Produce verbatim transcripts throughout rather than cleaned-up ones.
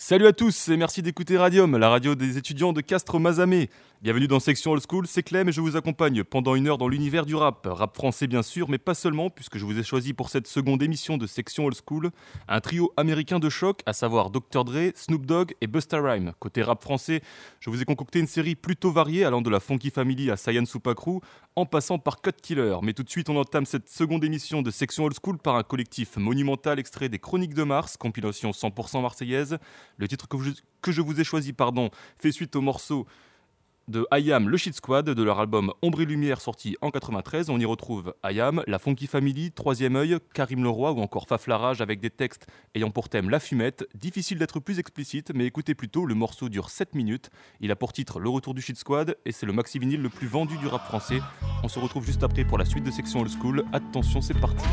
Salut à tous et merci d'écouter Radium, la radio des étudiants de Castres-Mazamet. Bienvenue dans Section Old School, c'est Clem et je vous accompagne pendant une heure dans l'univers du rap. Rap français bien sûr, mais pas seulement, puisque je vous ai choisi pour cette seconde émission de Section Old School un trio américain de choc, à savoir docteur Dre, Snoop Dogg et Busta Rhymes. Côté rap français, je vous ai concocté une série plutôt variée, allant de la Funky Family à Saiyan Supa Crew, en passant par Cut Killer. Mais tout de suite, on entame cette seconde émission de Section Old School par un collectif monumental extrait des Chroniques de Mars, compilation cent pour cent marseillaise. Le titre que, vous, que je vous ai choisi pardon, fait suite au morceau de I A M, le Shit Squad, de leur album Ombre et Lumière sorti en quatre-vingt-treize. On y retrouve I A M, la Funky Family, Troisième Œil, Karim Leroy ou encore Faflarage avec des textes ayant pour thème la fumette. Difficile d'être plus explicite, mais écoutez plutôt, le morceau dure sept minutes. Il a pour titre Le Retour du Shit Squad et c'est le maxi vinyle le plus vendu du rap français. On se retrouve juste après pour la suite de Section Old School. Attention, c'est parti.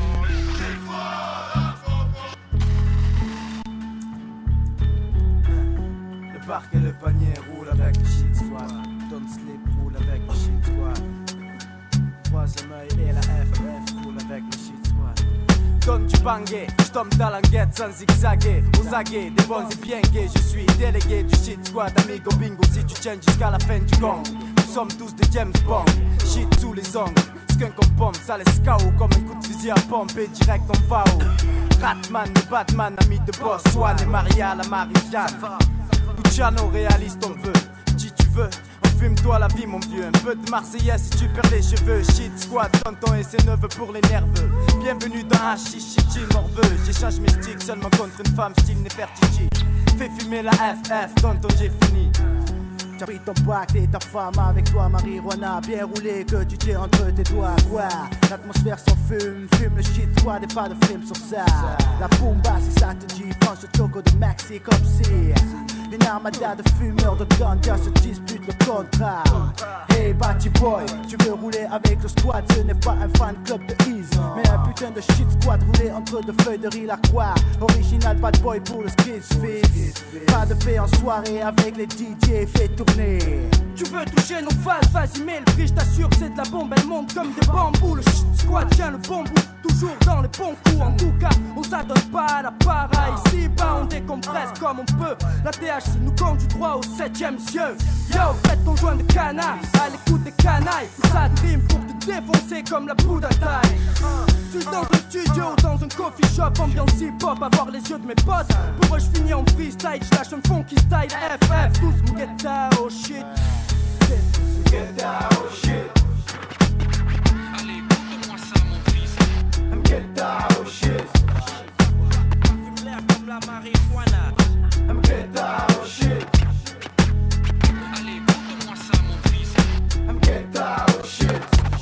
Le parc et le panier roulent avec le Shit Squad. Don't Sleep roule avec le Shit Squad. Troisième œil et la F F roule avec le Shit Squad. Donne du bangé, j'tombe dans l'enquête sans zigzaguer. Aux aguets, des bons et bien gays. Je suis délégué du Shit Squad. Amigo bingo, si tu tiens jusqu'à la fin du gang. Nous sommes tous des James Bond. Shit sous les ongles. Skunk en pomme, ça laisse K O. Comme un coup de fusil à pompe et direct on va au Ratman, le Batman, ami de boss. Swan et Maria, la Marie-Jeanne. Luciano, réaliste on veut. Si tu veux, fume-toi la vie mon vieux. Un peu de Marseillais si tu perds les cheveux. Shit Squad, tonton et ses neveux pour les nerveux. Bienvenue dans Hachichi, chichi, morveux. J'échange mes sticks seulement contre une femme style Nefertiti. Fais fumer la F F, tonton j'ai fini. T'as pris ton bac et ta femme avec toi, marijuana bien roulé que tu tiens entre tes doigts. Quoi, l'atmosphère s'en fume, fume le Shit Squad et pas de film sur ça. La bomba si ça te dit, pense au choco de Maxi comme si une armada de fumeurs de ganja se disputent le contrat. Hey Batty Boy, tu veux rouler avec le squad, ce n'est pas un fan club de Ease, mais un putain de Shit Squad roulé entre deux feuilles de riz la croix. Original bad boy pour le Skis Fizz. Pas de paix en soirée avec les D J, fais tourner. Tu veux toucher nos phases, vas-y mets le prix, je t'assure c'est de la bombe, elle monte comme des bambous. Le Shit Squad tient le bon bout, toujours dans les bons coups. En tout cas, on s'adonne pas à la para. Ici bas on décompresse comme on peut. La T H C nous conduit droit au septième cieux. Yo, pète ton joint de canard, à l'écoute des canailles. Ça dream pour te défoncer comme la poudre à taille. Je suis dans un studio, dans un coffee shop, ambiance hip-hop, avoir les yeux de mes potes. Pour eux je finis en freestyle, je lâche un funky style F F, tous mon get down, shit. Get down, shit. Allez, écoute-moi ça mon fils. I'm get down, shit. Fume l'air comme la marijuana. I'm get down, shit. Allez, écoute-moi ça mon fils. I'm get down, shit.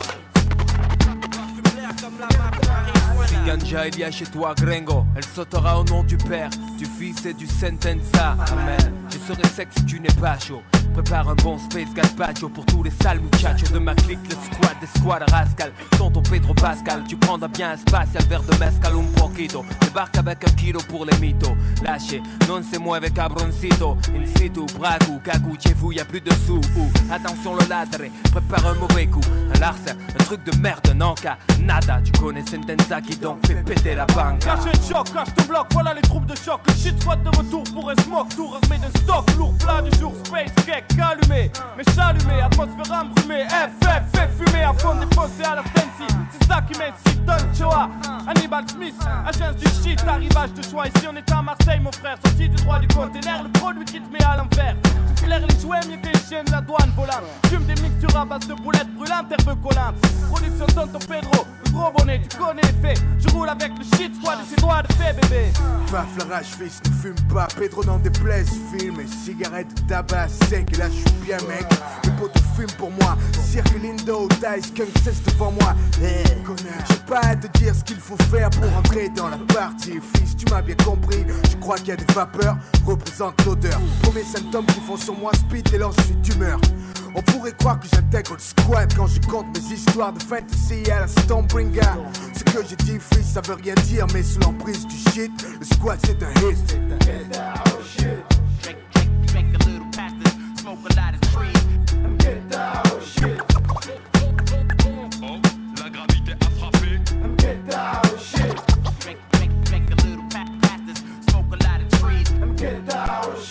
Fume l'air comme la marijuana. Ganja il y a chez toi Gringo, elle sautera au nom du Père, du Fils et du Sentenza. Amen. Je serai sec si tu n'es pas chaud. Prépare un bon space gazpacho pour tous les sales muchachos de ma clique, le squad des squads rascal. Tonton Pedro Pascal, tu prendras bien un spatial verre de mezcal un poquito. Débarque avec un kilo pour les mythos. Lâchez, non c'est moi avec cabroncito. In situ, bragu, cagou, chez vous y'a plus de sous. Ou, attention le ladre, prépare un mauvais coup. Un larcin, un truc de merde, non cas, nada. Tu connais Sentenza qui donc fait péter la banque. Caché de choc, cache ton bloc, voilà les troupes de choc. Le Shit Squad de retour pour un smoke tour armé d'un stock lourd, plat du jour, space cake, allumé, mais chalumé, atmosphère embrumée. F F, fait fumer à fond défoncé à la fancy. C'est ça qui m'incite, Don Choa, Hannibal Smith, agence du shit, arrivage de choix. Ici on est à Marseille mon frère, sorti du droit du container, le produit qui te met à l'envers. Tu flaires les jouets mieux que les chiens de la douane volante. Fume des mixtures à base de boulettes brûlantes, herbeux collantes. Production tonton Pedro, le gros bonnet, tu connais les faits. Je roule avec le Shit Squad et ses doigts de fait bébé. Faflarage fils, ne fume pas, Pedro n'en déplaise, film et cigarette, tabac sec. Et là je suis bien mec, les potes fument pour moi. Cirque Lindo, Dice, Kung cesse devant moi. Hey, j'ai pas à te dire ce qu'il faut faire pour entrer dans la partie. Fils, tu m'as bien compris, je crois qu'il y a des vapeurs, représente l'odeur. Premiers symptômes qui font sur moi speed et alors je suis d'humeur. On pourrait croire que j'intègre le squad quand je compte mes histoires de fantasy à la Stormbringer. Ce que j'ai dit, fils, ça veut rien dire, mais sous l'emprise du shit, le squad c'est un hit. Get down, shit. Drink, drink, drink a little past this, smoke a lot of trees. I'm get down, shit. Oh, la gravité a frappé. I'm get down, shit. Drink, drink, drink a little past this, smoke a lot of trees. I'm get down, shit.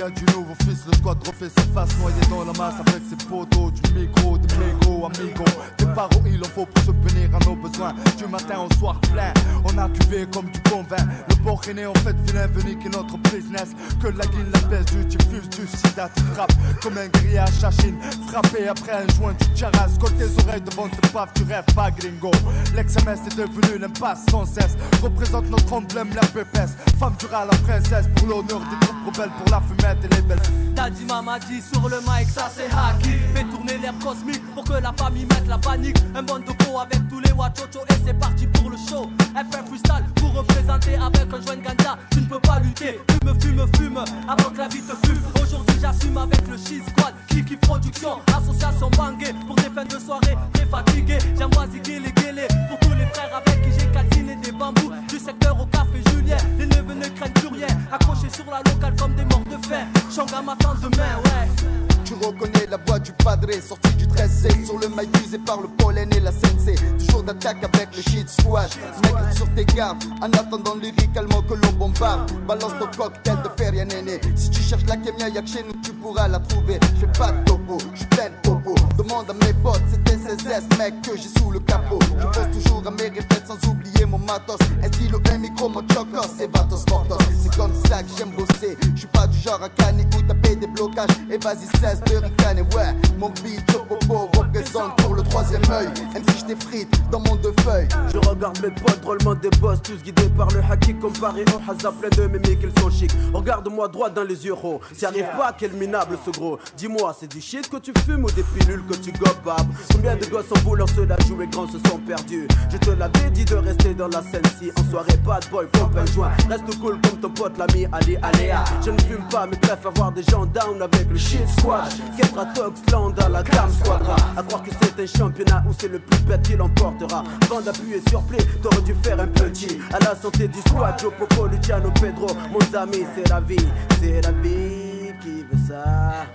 y'a du nouveau fils, le squad refait sa face, noyé dans la masse avec ses poteaux, du micro, des mégots, amigos. Des barreaux, il en faut pour se punir à nos besoins. Du matin au soir plein, on a cuvé comme du bon vin. Le borréné en fait vilain venu qui est notre business. Que la guine, la peste, du diffuse, du sida, tu frappes comme un grillage à Chine. Frappé après un joint du charas, colle tes oreilles devant tes baffes, tu rêves pas gringo. L'ex-M S est devenu l'impasse sans cesse. Représente notre emblème, la pépesse. Femme du rat, la princesse, pour l'honneur des troupes rebelles, pour la fumette et les belles. Daddy mama dit sur le mic, ça c'est hacky. Fais tourner l'air cosmique pour que la famille mette la panique. Un bon de peau avec tous les wachocho et c'est parti pour le show. F un freestyle pour représenter avec un joint de ganja. Tu ne peux pas lutter, fume, fume, fume avant que la vie te fume. Aujourd'hui j'assume avec le Shit Squad, Kiki Production, association bangée pour des fins de soirée très fatigué. J'envoie ziguer les guélés pour tous les frères avec qui j'ai calciné des bambous. Du secteur au café Julien, les neveux ne craignent plus rien. Accrochés sur la locale comme des morts de faim. Changa m'attend demain, ouais. Tu reconnais la voix du padre, sorti du tressé. Sur le mic usé par le pollen et la sensei. Toujours d'attaque avec le Shit Squad. Mec, sur tes gardes, en attendant lyricalement que l'on bombarde. Balance ton cocktail de feria néné. Si tu cherches la kémia, y'a que chez nous que tu pourras la trouver. J'fais pas de topo, j'suis plein de popo. Demande à mes potes, c'est S S S, mec, que j'ai sous le capot. Je pense toujours à mes répètes sans oublier mon matos. Un stylo, un micro, mon chocos, c'est Vatos Mortos. C'est comme ça que j'aime bosser. J'suis pas du genre à canner ou taper des blocages. Et vas-y, cesse de ricaner, ouais. Mon beat, le popo représente pour le troisième œil. Même si j't'effrite dans mon deux feuilles. Je regarde mes potes, drôlement des boss, tous guidés par le haki. Comparé au hasard, plein de mémiques, ils sont chics. Regarde-moi droit dans les yeux, oh. S'y arrive pas, quel minable ce gros. Dis-moi, c'est du shit que tu fumes ou des pilules que tu gobes? Combien de gosses en voulant se la jouer grand se sont perdus? Je te l'avais dit de rester dans la scène si en soirée bad boy pompe un joint. Reste cool comme ton pote l'ami Ali Aléa. Je ne fume pas mais bref avoir des gens down avec le Shit Squad. Ketra Tox Land à la gamme Squadra. À croire que c'est un championnat où c'est le plus bête qui l'emportera. Avant d'appuyer sur play, t'aurais dû faire un petit. À la santé du squad, Joe Popo, Luciano Pedro. Mon ami c'est la vie, c'est la vie qui veut ça.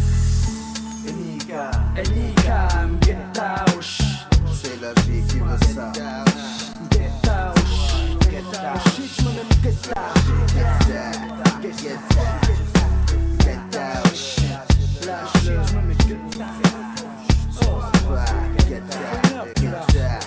Enika, Enika, get out. C'est la vie qui veut ça. Get out, get out. Shit, man, get out. Get out, get out, get out. Shit, man, get out. Get out, get out.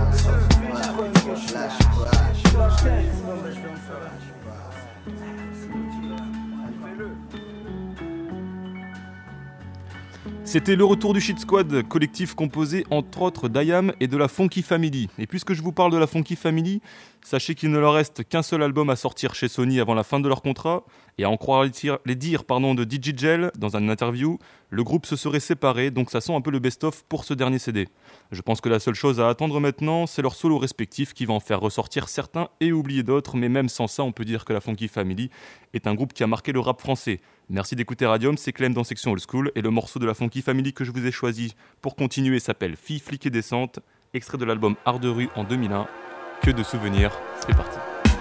C'était le retour du Shit Squad, collectif composé entre autres d'Ayam et de la Funky Family. Et puisque je vous parle de la Funky Family, sachez qu'il ne leur reste qu'un seul album à sortir chez Sony avant la fin de leur contrat. Et à en croire les, tir- les dires pardon, de D J Gel dans une interview, le groupe se serait séparé, donc ça sent un peu le best-of pour ce dernier C D. Je pense que la seule chose à attendre maintenant, c'est leur solo respectif qui va en faire ressortir certains et oublier d'autres, mais même sans ça, on peut dire que la Funky Family est un groupe qui a marqué le rap français. Merci d'écouter Radium, c'est Clem dans Section Old School, et le morceau de la Funky Family que je vous ai choisi pour continuer s'appelle Fille, flic et descente, extrait de l'album Art de rue en deux mille un. Que de souvenirs, c'est parti.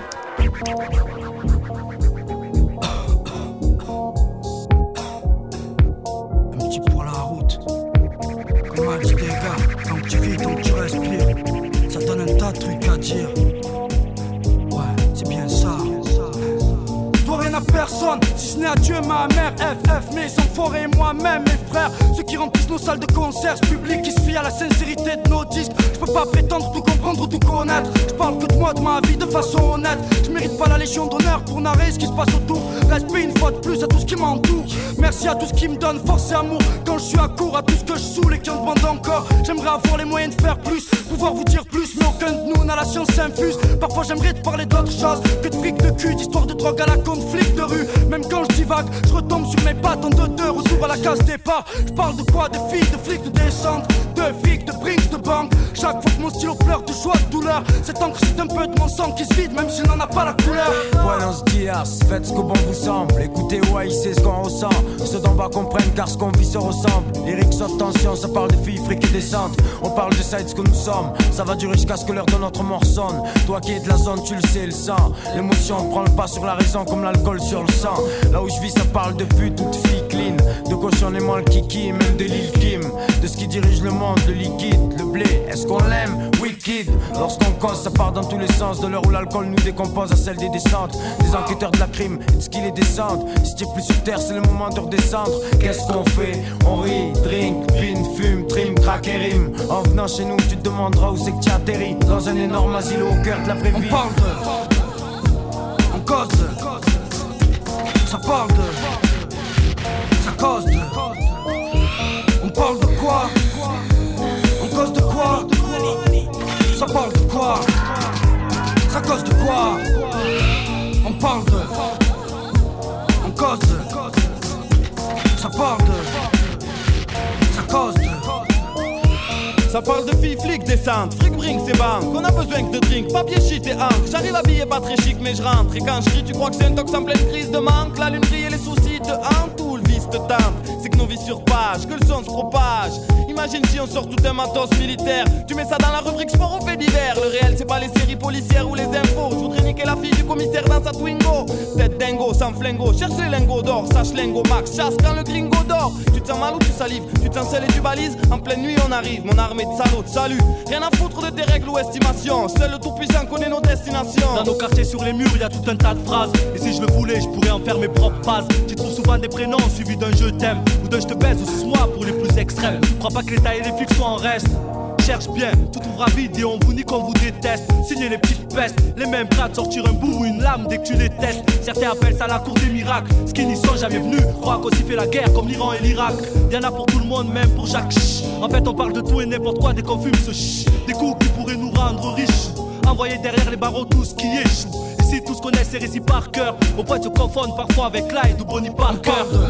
Un petit pour la route. Comme a dit des gars, tant que tu vis, tant que tu respires, ça donne un tas de trucs à dire. Ouais, c'est bien ça. Dois rien à personne, si ce n'est à Dieu, ma mère, F F, mes enfoirés et moi-même, mes frères. Ceux qui remplissent nos salles de concert, ce public qui se fie à la sincérité de nos disques. Je peux pas prétendre tout comprendre ou tout connaître. Je parle que de moi, de ma vie de façon honnête. Je mérite pas la légion d'honneur pour narrer ce qui se passe autour. Respect une fois de plus à tout ce qui m'entoure. Merci à tout ce qui me donne force et amour. Quand je suis à court, à tout ce que je saoule et qui en demande encore. J'aimerais avoir les moyens de faire plus, pouvoir vous dire plus, mais aucun de nous n'a la science infuse. Parfois j'aimerais te parler d'autre chose que de fric de cul, d'histoire de drogue à la con, de flic de rue. Même quand je divague, je retombe sur mes pattes en deux deux, retour à la case départ. Je parle de quoi? De filles, de flics, de descente, de flics, de brinks, de banque. Chaque fois que mon stylo pleure de joie, de douleur, cette encre c'est un peu de mon sang qui se vide, même s'il n'en a pas la couleur. Buenos dias, faites ce que bon vous semble. Écoutez, ouais, c'est ce qu'on ressent. Ceux d'en bas comprennent car ce qu'on vit se ressemble. Lyrique saute tension, ça parle de filles, fric et descente. On parle de ça et de ce que nous sommes. Ça va durer jusqu'à ce que l'heure de notre mort sonne. Toi qui es de la zone, tu le sais, le sang. L'émotion prend le pas sur la raison comme l'alcool sur le sang. Là où je vis, ça parle de pute ou de filles clean. De cochon et moi le kiki, même de Lil Kim. De ce qui dirige le monde, le liquide, le blé. Est-ce qu'on l'aime? Oui, liquide. Lorsqu'on cause, ça part dans tous les sens. De l'heure où l'alcool nous décompose à celle des descentes. Des enquêteurs de la crime et de ce qui les descendent. Si t'es plus sur terre, c'est le moment de redescendre. Qu'est-ce qu'on fait? On rit, drink, pin, fume, trim, craque et rime. En venant chez nous, tu te demanderas où c'est que tu atterris. Dans un énorme asile au cœur de la vraie vie. On parle de, on cause de, ça parle de, ça cause de. On parle de quoi? On cause de quoi? Ça parle de quoi? Ça cause de quoi? On parle de, on cause de, ça parle de, ça cause de. Ça parle de filles, flics, descente, fric, bring, c'est banque. On a besoin que de drink, papier, shit et encre. J'arrive habillé pas très chic, mais je rentre. Et quand je crie, tu crois que c'est un tox en pleine crise de manque? La lune brille et les soucis te hantent ou le vice te tente? C'est que nos vies sur page, que le son se propage. Imagine si on sort tout un matos militaire. Tu mets ça dans la rubrique sport ou fait divers. Le réel, c'est pas les séries policières ou les infos. Je voudrais niquer la fille du commissaire dans sa Twingo. Tête dingo, sans flingo, cherche les lingots d'or. Sache lingo, max, chasse quand le gringo dort. Tu te sens mal ou tu salives? Tu te sens seul et tu balises? En pleine nuit, on arrive, mon armée de salauds, salut. Rien à foutre de tes règles ou estimations. Seul le tout-puissant connaît nos destinations. Dans nos quartiers sur les murs, y a tout un tas de phrases. Et si je le voulais, je pourrais en faire mes propres phases. Tu trouves souvent des prénoms suivis d'un je t'aime ou d'un je te baise ou suce-moi pour les plus extrêmes. Crois pas que l'état et les flics soient en reste. Cherche bien, tout trouvera vide et on vous nique, on vous déteste. Signez les petites pestes, les mêmes prêts à sortir un bout ou une lame dès que tu les testes. Certains appellent ça la cour des miracles. Ce qui n'y sont jamais venus, croient qu'aussi fait la guerre comme l'Iran et l'Irak. Y'en a pour tout le monde, même pour chaque ch'ch. En fait on parle de tout et n'importe quoi dès qu'on fume ce ch'ch. Des coups qui pourraient nous rendre riches. Envoyer derrière les barreaux tout ce qui échoue. Et si tous connaissent ces récits par cœur, au point de se confondre parfois avec Clyde ou Bonnie Parker.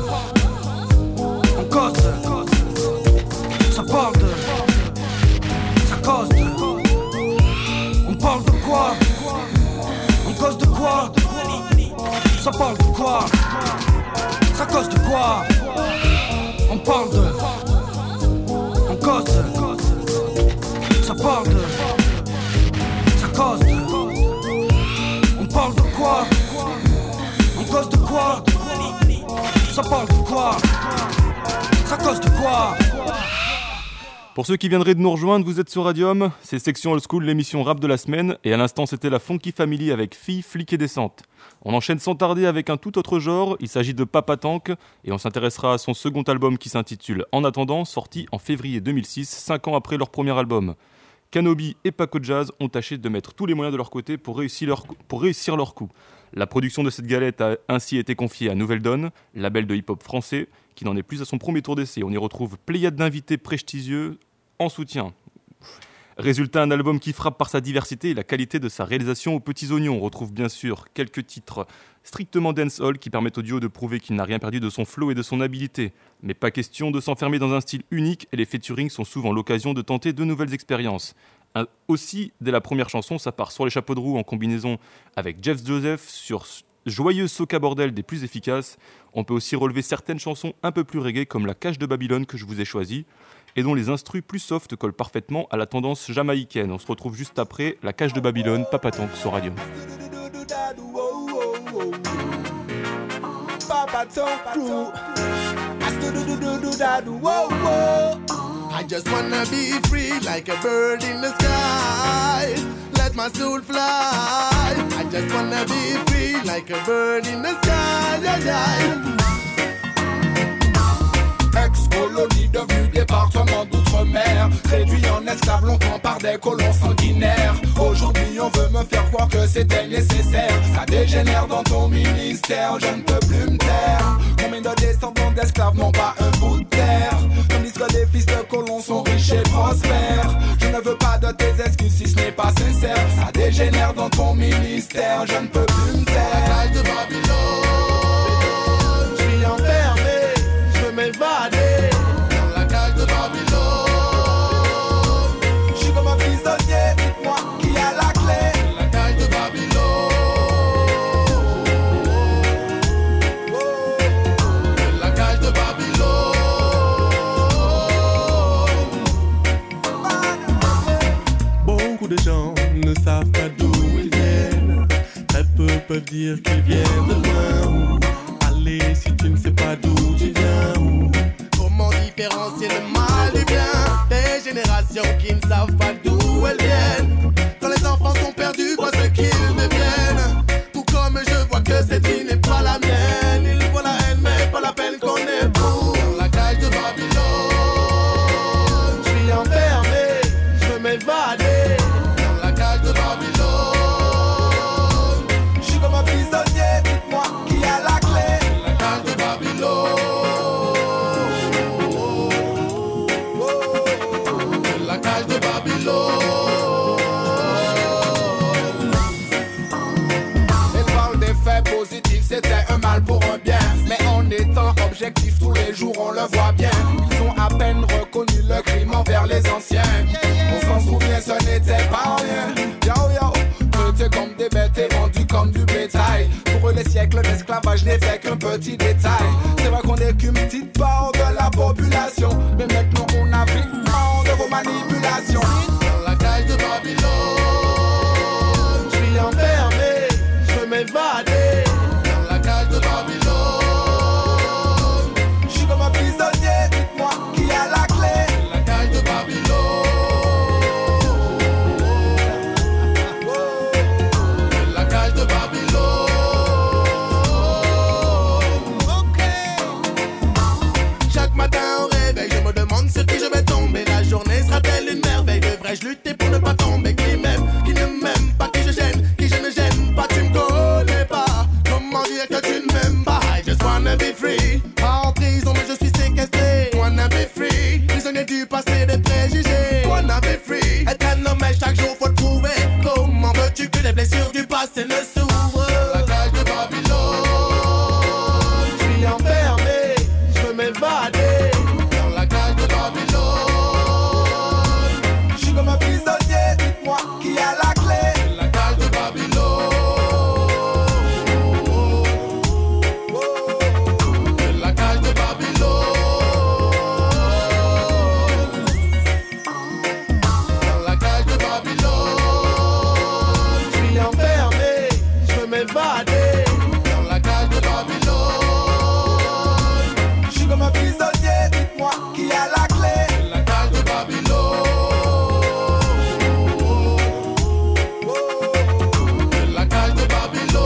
On cause de, ça parle de, ça cause de. On parle de quoi? On cause de quoi? Ça parle de quoi? Ça cause de quoi? On parle de, on cause de, ça parle de, ça cause de. On parle de quoi? On cause de quoi? Ça parle de quoi? Ça cause de quoi? Pour ceux qui viendraient de nous rejoindre, vous êtes sur Radium, c'est Section Old School, l'émission rap de la semaine, et à l'instant c'était la Funky Family avec Filles, Flics et Descente. On enchaîne sans tarder avec un tout autre genre, il s'agit de Papa Tank, et on s'intéressera à son second album qui s'intitule En attendant, sorti en février deux mille six, cinq ans après leur premier album. Kanobi et Paco Jazz ont tâché de mettre tous les moyens de leur côté pour réussir leur, pour réussir leur coup. La production de cette galette a ainsi été confiée à Nouvelle Donne, label de hip-hop français, qui n'en est plus à son premier tour d'essai. On y retrouve pléiade d'invités prestigieux en soutien. Résultat, un album qui frappe par sa diversité et la qualité de sa réalisation aux petits oignons. On retrouve bien sûr quelques titres strictement dancehall qui permettent au duo de prouver qu'il n'a rien perdu de son flow et de son habileté. Mais pas question de s'enfermer dans un style unique et les featuring sont souvent l'occasion de tenter de nouvelles expériences. Un, aussi, dès la première chanson, ça part sur les chapeaux de roue en combinaison avec Jeff Joseph sur joyeux soca bordel des plus efficaces. On peut aussi relever certaines chansons un peu plus reggae comme La Cage de Babylone que je vous ai choisie et dont les instrus plus soft collent parfaitement à la tendance jamaïcaine. On se retrouve juste après La Cage de Babylone, Papa Tank sur Radium. Papa Tank crew. I just wanna be free like a bird in the sky. Let my soul fly. I just wanna be free like a bird in the sky. Yeah, yeah. Ex-colonie devenue département d'outre-mer, réduit en esclaves longtemps par des colons sanguinaires. Aujourd'hui on veut me faire croire que c'était nécessaire. Ça dégénère dans ton ministère, je ne peux plus me taire. Combien de descendants d'esclaves n'ont pas un bout de terre? Tandis que les fils de colons sont riches et prospères. Je ne veux pas de tes excuses si ce n'est pas sincère. Ça dégénère dans ton ministère, je ne peux plus me taire. La cage de Babylone, je suis enfermé, je veux m'évader. Dans la cage de Babylone, je suis comme un prisonnier, dites-moi qui a la clé. La cage de Babylone, oh, la cage de Babylone. Beaucoup de gens ne savent pas d'où ils viennent. Très peu peuvent dire qu'ils viennent de loin. Allez, si tu ne sais pas d'où tu viens. Comment différencier le mal du bien? Des générations qui ne savent pas d'où d'où elles viennent. Quand les enfants sont perdus, vois ce qu'ils deviennent. Tout comme je vois que cette vie n'est pas la mienne. Il voit la haine mais pas la peine qu'on éprouve. Dans la cage de Babylone, je suis enfermé, je veux m'évader. Dans la cage de Babylone, je suis comme un prisonnier, dites-moi qui a la clé. Dans la cage de Babylone, dans la cage de Babylone. C'était un mal pour un bien, mais en étant objectif tous les jours on le voit bien. Ils ont à peine reconnu le crime envers les anciens. On s'en souvient, ce n'était pas rien. Yo yo, traités comme des bêtes et vendus comme du bétail. Pour eux les siècles d'esclavage n'étaient qu'un petit détail. C'est vrai qu'on n'est qu'une petite part de la population, mais maintenant on a vu de vos manipulations. Dans la cage de Babylone, je suis enfermé, je veux m'évader. De Babylone, je suis comme un prisonnier, dites-moi qui a la clé. La cage de Babylone, la cage de Babylone. Ok. Chaque matin au réveil, je me demande sur qui je vais tomber. La journée sera-t-elle une merveille? Devrais-je lutter pour ne pas tomber? Qui m'aime, qui ne m'aime pas, qui je gêne, qui je ne gêne pas, tu me connais pas. Comment dire que tu ne m'aimes pas? I just wanna be free. Pas en prison mais je suis séquestré. Wanna be free. Prisonnier du passé des préjugés. Wanna be free. Être un homme mais chaque jour faut le prouver. Comment veux-tu que les blessures du passé ne s'ouvrent? La cage de Babylone, je suis enfermé, je veux m'évader. Dans la cage de Babylone, je suis comme un prisonnier, dites-moi qui a la clé. La cage de Babylone. Dans la cage de Babylone, je suis comme un prisonnier, dites-moi qui a la clé. La cage de Babylone, la cage de Babylone.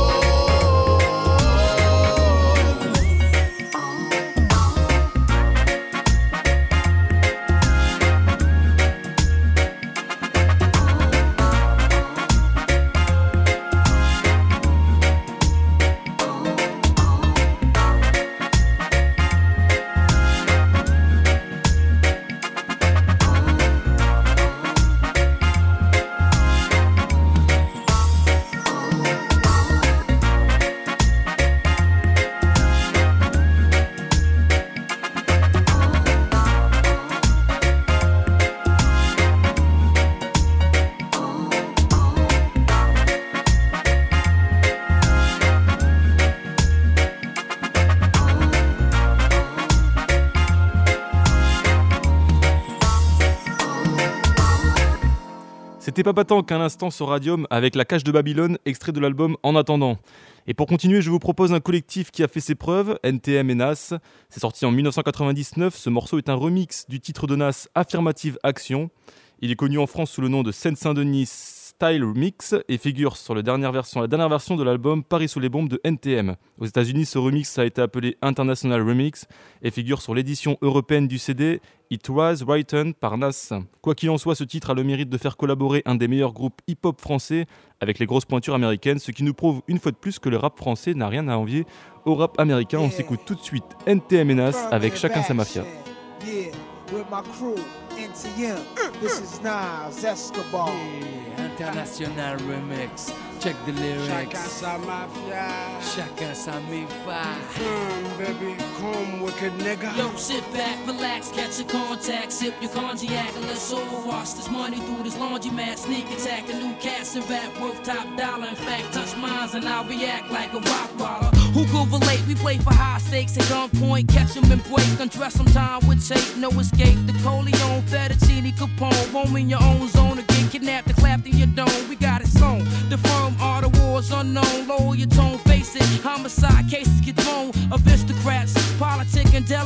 C'était Papa Tank un instant sur Radium avec La Cage de Babylone, extrait de l'album En attendant. Et pour continuer, je vous propose un collectif qui a fait ses preuves, N T M et Nas. C'est sorti en dix-neuf cent quatre-vingt-dix-neuf, ce morceau est un remix du titre de Nas Affirmative Action. Il est connu en France sous le nom de Seine-Saint-Denis Style Remix et figure sur la dernière version, la dernière version de l'album Paris sous les bombes de N T M. Aux États-Unis, ce remix a été appelé International Remix et figure sur l'édition européenne du C D It Was Written par Nas. Quoi qu'il en soit, ce titre a le mérite de faire collaborer un des meilleurs groupes hip-hop français avec les grosses pointures américaines, ce qui nous prouve une fois de plus que le rap français n'a rien à envier au rap américain. On s'écoute tout de suite N T M et Nas avec Chacun sa mafia. Yeah, with my crew, N T M, this is Nas Escobar. Yeah, International Remix, check the lyrics. Chacun sa mafia. Chacun sa mafia. Come, baby, come, wicked nigga. Yo, sit back, relax, catch a contact, sip your cognac, and let's all wash this money through this laundromat. Sneak attack, a new cast and rap worth top dollar. In fact, touch mines and I'll react like a rock baller. Who could relate? We play for high stakes at gunpoint, catch 'em and break, undress some time with tape, no escape. The Coleon, Fettuccine, Capone, home in your own zone, or get kidnapped and clapped in your dome. We got it sewn. The firm are the wars unknown. Lower your tone, face it. Homicide cases get thrown. Aristocrats, politic and deli with dip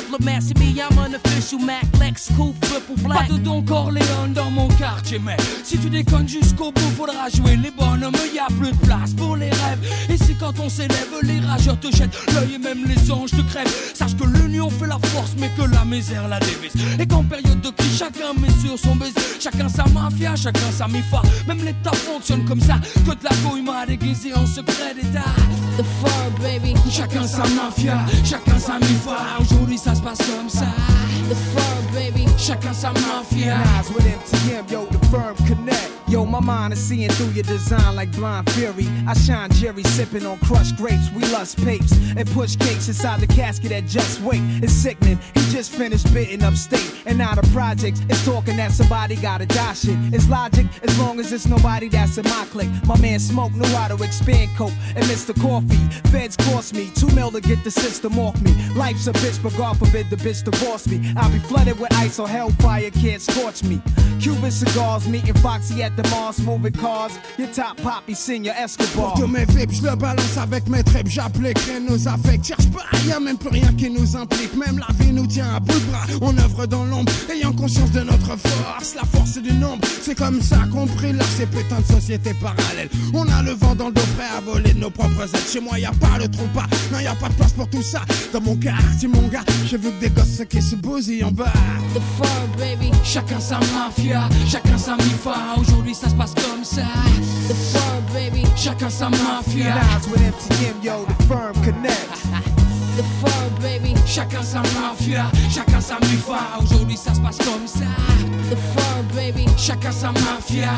diplomat, c'est me, I'm an official Mac, Lex, Coupe, Triple Black. Pas de Don Corleone dans mon quartier, mais si tu déconnes jusqu'au bout, faudra jouer les bonhommes, y a plus de place pour les rêves. Et c'est quand on s'élève, les rageurs te jettent l'œil et même les anges te crèvent. Sache que l'union fait la force, mais que la misère la dévise. Et qu'en période de crise, chacun met sur son baiser. Chacun sa mafia, chacun sa mifa. Même l'État fonctionne comme ça, que de la couille m'a déguisé en secret d'État. The firm, baby. Chacun sa mafia, chacun sa mifa. Aujourd'hui ça se passe comme ça. The firm, baby. Chacun sa mafia. Nas with M T M, yo, the firm connect. Yo, my mind is seeing through your design like blind fury. I shine Jerry sipping on crushed grapes. We lust papes and push cakes inside the casket at Just Wait. It's sickening. He just finished bidding upstate. And now the projects is talking that somebody gotta die shit. It's logic as long as it's nobody that's in my clique. My man Smoke knew how to expand coke and Mister Coffee. Feds cost me two mil to get the system off me. Life's a bitch, but God forbid the bitch divorce me. I'll be flooded with ice or hellfire can't scorch me. Cuban cigars, meeting Foxy at the Mars, moving cars. Your top poppy, senior Escobar. Pour tous mes vibes, je le balance avec mes tripes. J'applique nos affects. Cherche pas, y'a même plus rien qui nous implique. Même la vie nous tient à bout de bras. On œuvre dans l'ombre, ayant conscience de notre force. La force du nombre, c'est comme ça qu'on brille là, ces putains de sociétés parallèles. On a le vent dans le dos, prêt à voler de nos propres ailes. Chez moi, y'a pas le trompe pas. Non, y'a pas de place pour tout ça. Dans mon quartier, mon gars, j'ai vu que des gosses qui se bousillent en bas. The firm, baby. Chacun sa mafia, chacun sa mifa. Aujourd'hui ça se passe comme ça. The firm, baby. Chacun sa mafia. Nas with M T M, yo, the firm connect. The firm, baby. Chacun sa mafia, chacun sa mifa. Aujourd'hui ça se passe comme ça. The firm, baby. Chacun sa mafia.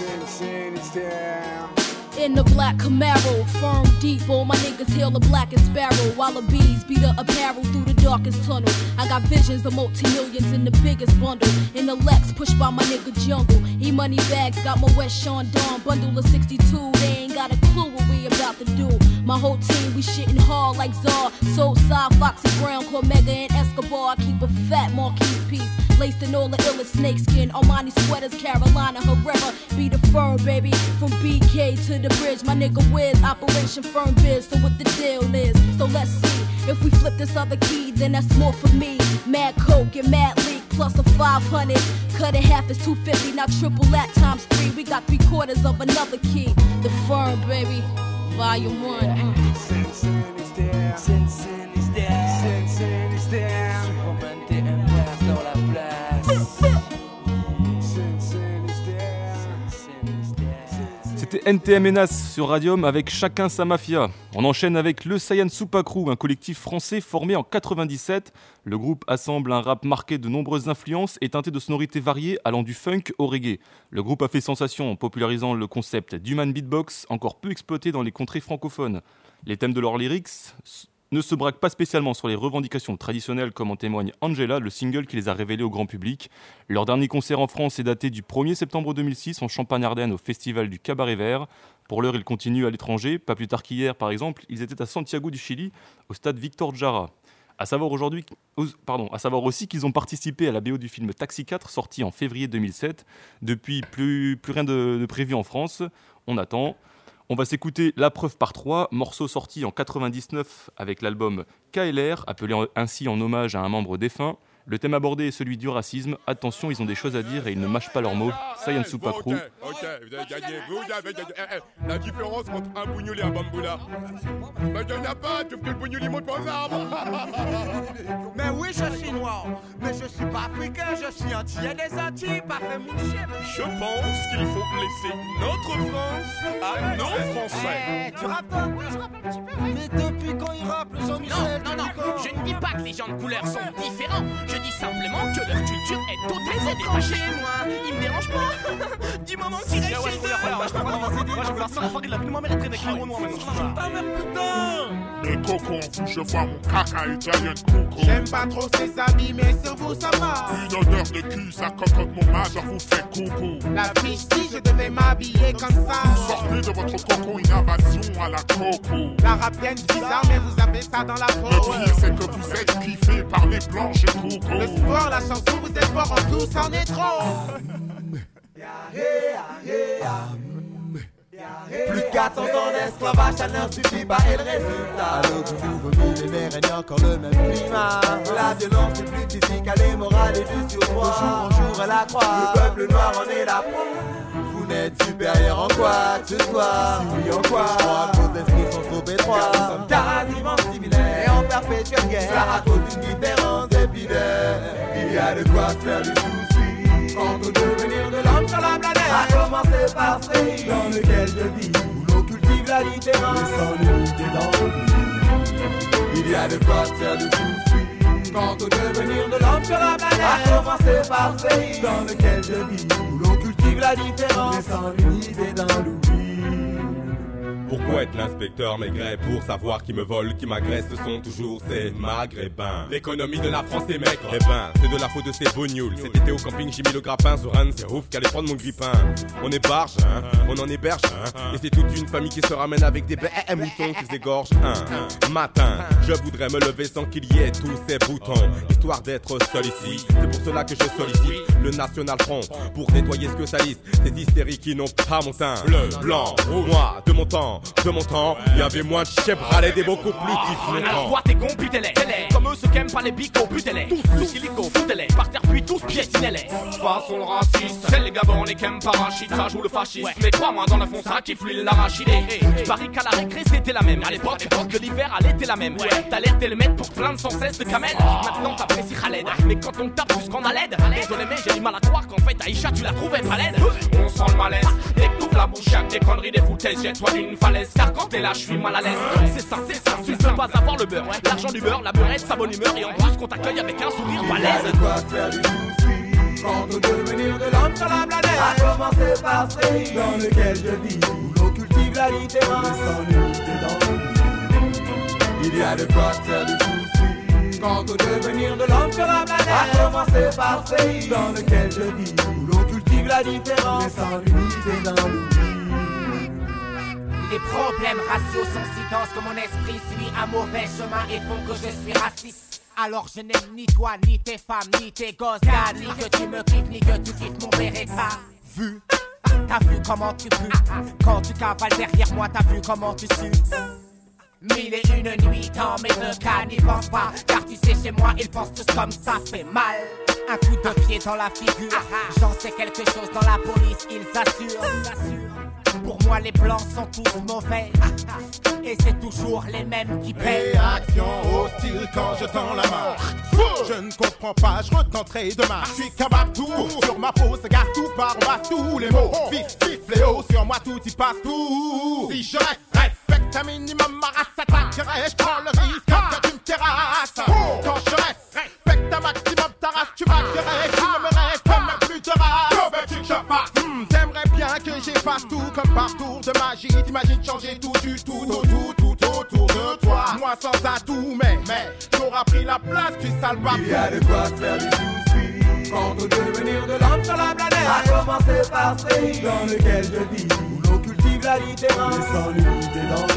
In the black Camaro, firm deep, all my niggas hail the blackest sparrow. While the bees beat the apparel through the darkest tunnel. I got visions of multi-millions in the biggest bundle. In the Lex, pushed by my nigga Jungle. E-money bags, got my West Sean Dawn bundle of sixty-two. They ain't got a clue what we about to do. My whole team, we shitting hard like Czar. Soulside, Foxy Brown, Cormega, and Escobar. I keep a fat Marquis piece. Laced in all the illest snakeskin, Armani sweaters, Carolina Herrera, be the firm, baby. From B K to the bridge, my nigga Wiz, Operation Firm Biz, so what the deal is. So let's see, if we flip this other key, then that's more for me. Mad Coke and Mad Leak, plus a five hundred. Cut it half is two fifty, now triple that times three. We got three quarters of another key. The firm, baby, volume one. Uh. Sin Sin is there. Sin Sin is there. Sin Sin is there. Superman T M F dans la place. Sin Sin is there. C'était N T M et Nas sur Radium avec Chacun sa mafia. On enchaîne avec le Saiyan Supa Crew, un collectif français formé en quatre-vingt-dix-sept. Le groupe assemble un rap marqué de nombreuses influences et teinté de sonorités variées allant du funk au reggae. Le groupe a fait sensation en popularisant le concept d'human beatbox, encore peu exploité dans les contrées francophones. Les thèmes de leurs lyrics ne se braquent pas spécialement sur les revendications traditionnelles comme en témoigne Angela, le single qui les a révélés au grand public. Leur dernier concert en France est daté du premier septembre deux mille six en Champagne-Ardenne au festival du Cabaret Vert. Pour l'heure, ils continuent à l'étranger. Pas plus tard qu'hier, par exemple, ils étaient à Santiago du Chili, au stade Victor Jara. À savoir, aujourd'hui, pardon, à savoir aussi qu'ils ont participé à la B O du film Taxi quatre, sorti en février deux mille sept. Depuis, plus, plus rien de, de prévu en France. On attend. On va s'écouter La Preuve par trois, morceau sorti en quatre-vingt-dix-neuf avec l'album K L R, appelé ainsi en hommage à un membre défunt. Le thème abordé est celui du racisme. Attention, ils ont des choses à dire et ils ne mâchent pas leurs mots. Saiyan Supa Crew. Ok, ok, vous avez gagné, vous avez gagné. Eh, eh, la différence entre un bougnouli et un bamboula. Mais il n'y en a pas, tu fais le bougnouli monte aux arbres. Mais oui, je suis noir, mais je suis pas africain, je suis antillais des Antilles, pas fait moucher. Je pense qu'il faut laisser notre France à nos Français. Eh, tu rappes pas? Je rappe un petit peu. Mais depuis quand il rappe, les Jean-Michel? Non, non, non, je ne dis pas que les gens de couleur sont différents. Je dis simplement que leur culture est totalement détachée. Moi, ils me dérangent pas. Du moment que tu restes chez eux. Moi, je peux pas avancer. Moi, je veux faire ça en Paris. La ville de ma mère est traînée avec les Renois maintenant. Ta mère, putain. Mais coco, je vois mon caca italien coco. J'aime pas trop ses amis, mais sur vous ça va. Une odeur de cul, ça cocotte mon majeur vous fait coucou. La fiche, si je devais m'habiller comme ça. Vous sortez de votre coco, une invasion à la coco. La rap vient bizarre, mais vous avez ça dans la peau. Le pire, c'est que vous êtes kiffé par les blanches et coco. Le sport, la chanson, vous êtes fort en tout, c'en est trop. Plus de quatre cents ans d'esclavage, ça ne suffit pas et le résultat. À l'aube du nouveau millénaire, règne encore le même climat. La violence est plus physique, elle est morale et juste sur droit. De jour en jour, elle accroît. Le peuple noir en est la proie. Vous n'êtes supérieur en quoi que ce soit? Si oui, en quoi? Je crois que vos esprits sont trop étroits. Nous sommes quasiment similaires et en perpétuelle guerre. Cela à cause d'une différence épiderme. Il y a de quoi se faire du souci. Quant au devenir de l'homme sur la planète, à commencer par ce pays dans lequel je vis, où l'on cultive la différence et sans l'unité dans l'oubli. Il y a de quoi se faire du souci. Quant au devenir de l'homme sur la planète, à commencer par ce pays dans lequel je vis, où l'on cultive la différence et sans l'unité dans l'oubli. Pourquoi être l'inspecteur Maigret pour savoir qui me vole, qui m'agresse, ce sont toujours ces maghrébins. L'économie de la France est maigre, eh ben, c'est de la faute de ces bougnoules. Cet été au camping j'ai mis le grappin sur un, c'est ouf qu'allait prendre mon grippin. On est barge, hein, on en héberge, hein, et c'est toute une famille qui se ramène avec des bêtes et moutons qui s'égorgent un matin. Je voudrais me lever sans qu'il y ait tous ces boutons, histoire d'être seul ici. C'est pour cela que je sollicite le National Front pour nettoyer ce que salissent ces hystériques qui n'ont pas mon teint. Bleu, blanc, moi, de mon temps. De mon temps, il y avait moins de chevralets et beaucoup plus difficilement. Toi t'es con, butez-les, comme eux ceux qui aiment pas les bicots, butez-les. Tous, tous, silico, foutez-les, par terre puis tous piétinez-les. Façon le raciste, c'est les gabons, les qui aiment parachute, ça joue le fascisme. Mais crois-moi dans la fond, ça kiffe l'huile l'arachidé. Je parie qu'à la récré c'était la même, à l'époque, que l'hiver à l'été la même. T'alertais le maître pour te plaindre sans cesse de camel. Maintenant t'apprécies Khaled, mais quand on tape plus qu'on a l'aide. Désolé mais j'ai du mal à croire qu'en fait Aïcha tu la trouvais pas laide. On sent le malaise, dès que t'ouvres la bouche, y'a des conneries, des foutaises, jette-toi d'une falaise. Car quand t'es là, je suis mal à l'aise. C'est ça, c'est ça, tu ne peux pas avoir le beurre. L'argent du beurre, la beurrette, sa bonne humeur. Et en plus qu'on t'accueille avec un sourire balèze. Il y a de quoi se faire du souci. Quant au devenir de l'homme sur la planète, à commencer par ce pays dans lequel je vis, où l'on cultive la différence et sans l'unité dans l'oubli. Il y a de quoi se faire du souci. Quant au devenir de l'homme sur la planète, à commencer par ce pays dans lequel je vis, où l'on cultive la différence et sans l'unité dans l'oubli. Les problèmes raciaux sont si denses que mon esprit suit un mauvais chemin et font que je suis raciste. Alors je n'aime ni toi, ni tes femmes, ni tes gosses, gars, ni que tu me kiffes, ni que tu kiffes mon Beretta. Vu, t'as vu comment tu pues. Quand tu cavales derrière moi, t'as vu comment tu sues. Mille et une nuits dans mes deux cas, n'y pense pas. Car tu sais, chez moi, ils pensent tous comme ça fait mal. Un coup de pied dans la figure. J'en sais quelque chose dans la police, ils assurent. Pour moi les blancs sont tous mauvais. Et c'est toujours les mêmes qui paient. Réaction hostile quand je tends la main. Je ne comprends pas, je retenterai demain. Je suis capable tout, sur ma peau se gasse tout par on passe tous les mots. Vif, vif, fléau, sur moi tout y passe tout. Si je reste, respecte un minimum ma race attaquerait. Je prends le risque que tu me terrasses. Quand je reste, respecte un maximum ta race. Tu m'accueillerais, tu ne me restes même plus de race. T'aimerais bien que j'efface tout comme parcours de magie. T'imagines changer tout du tout, tout, tout, tout autour de toi. Moi sans atout, mais, mais t'auras pris la place du sale bâtard. Il y a de quoi se faire du souci. Quant au devenir de l'homme sur la planète, à commencer par ce pays dans lequel je vis, où l'on cultive la différence et sans l'unité dans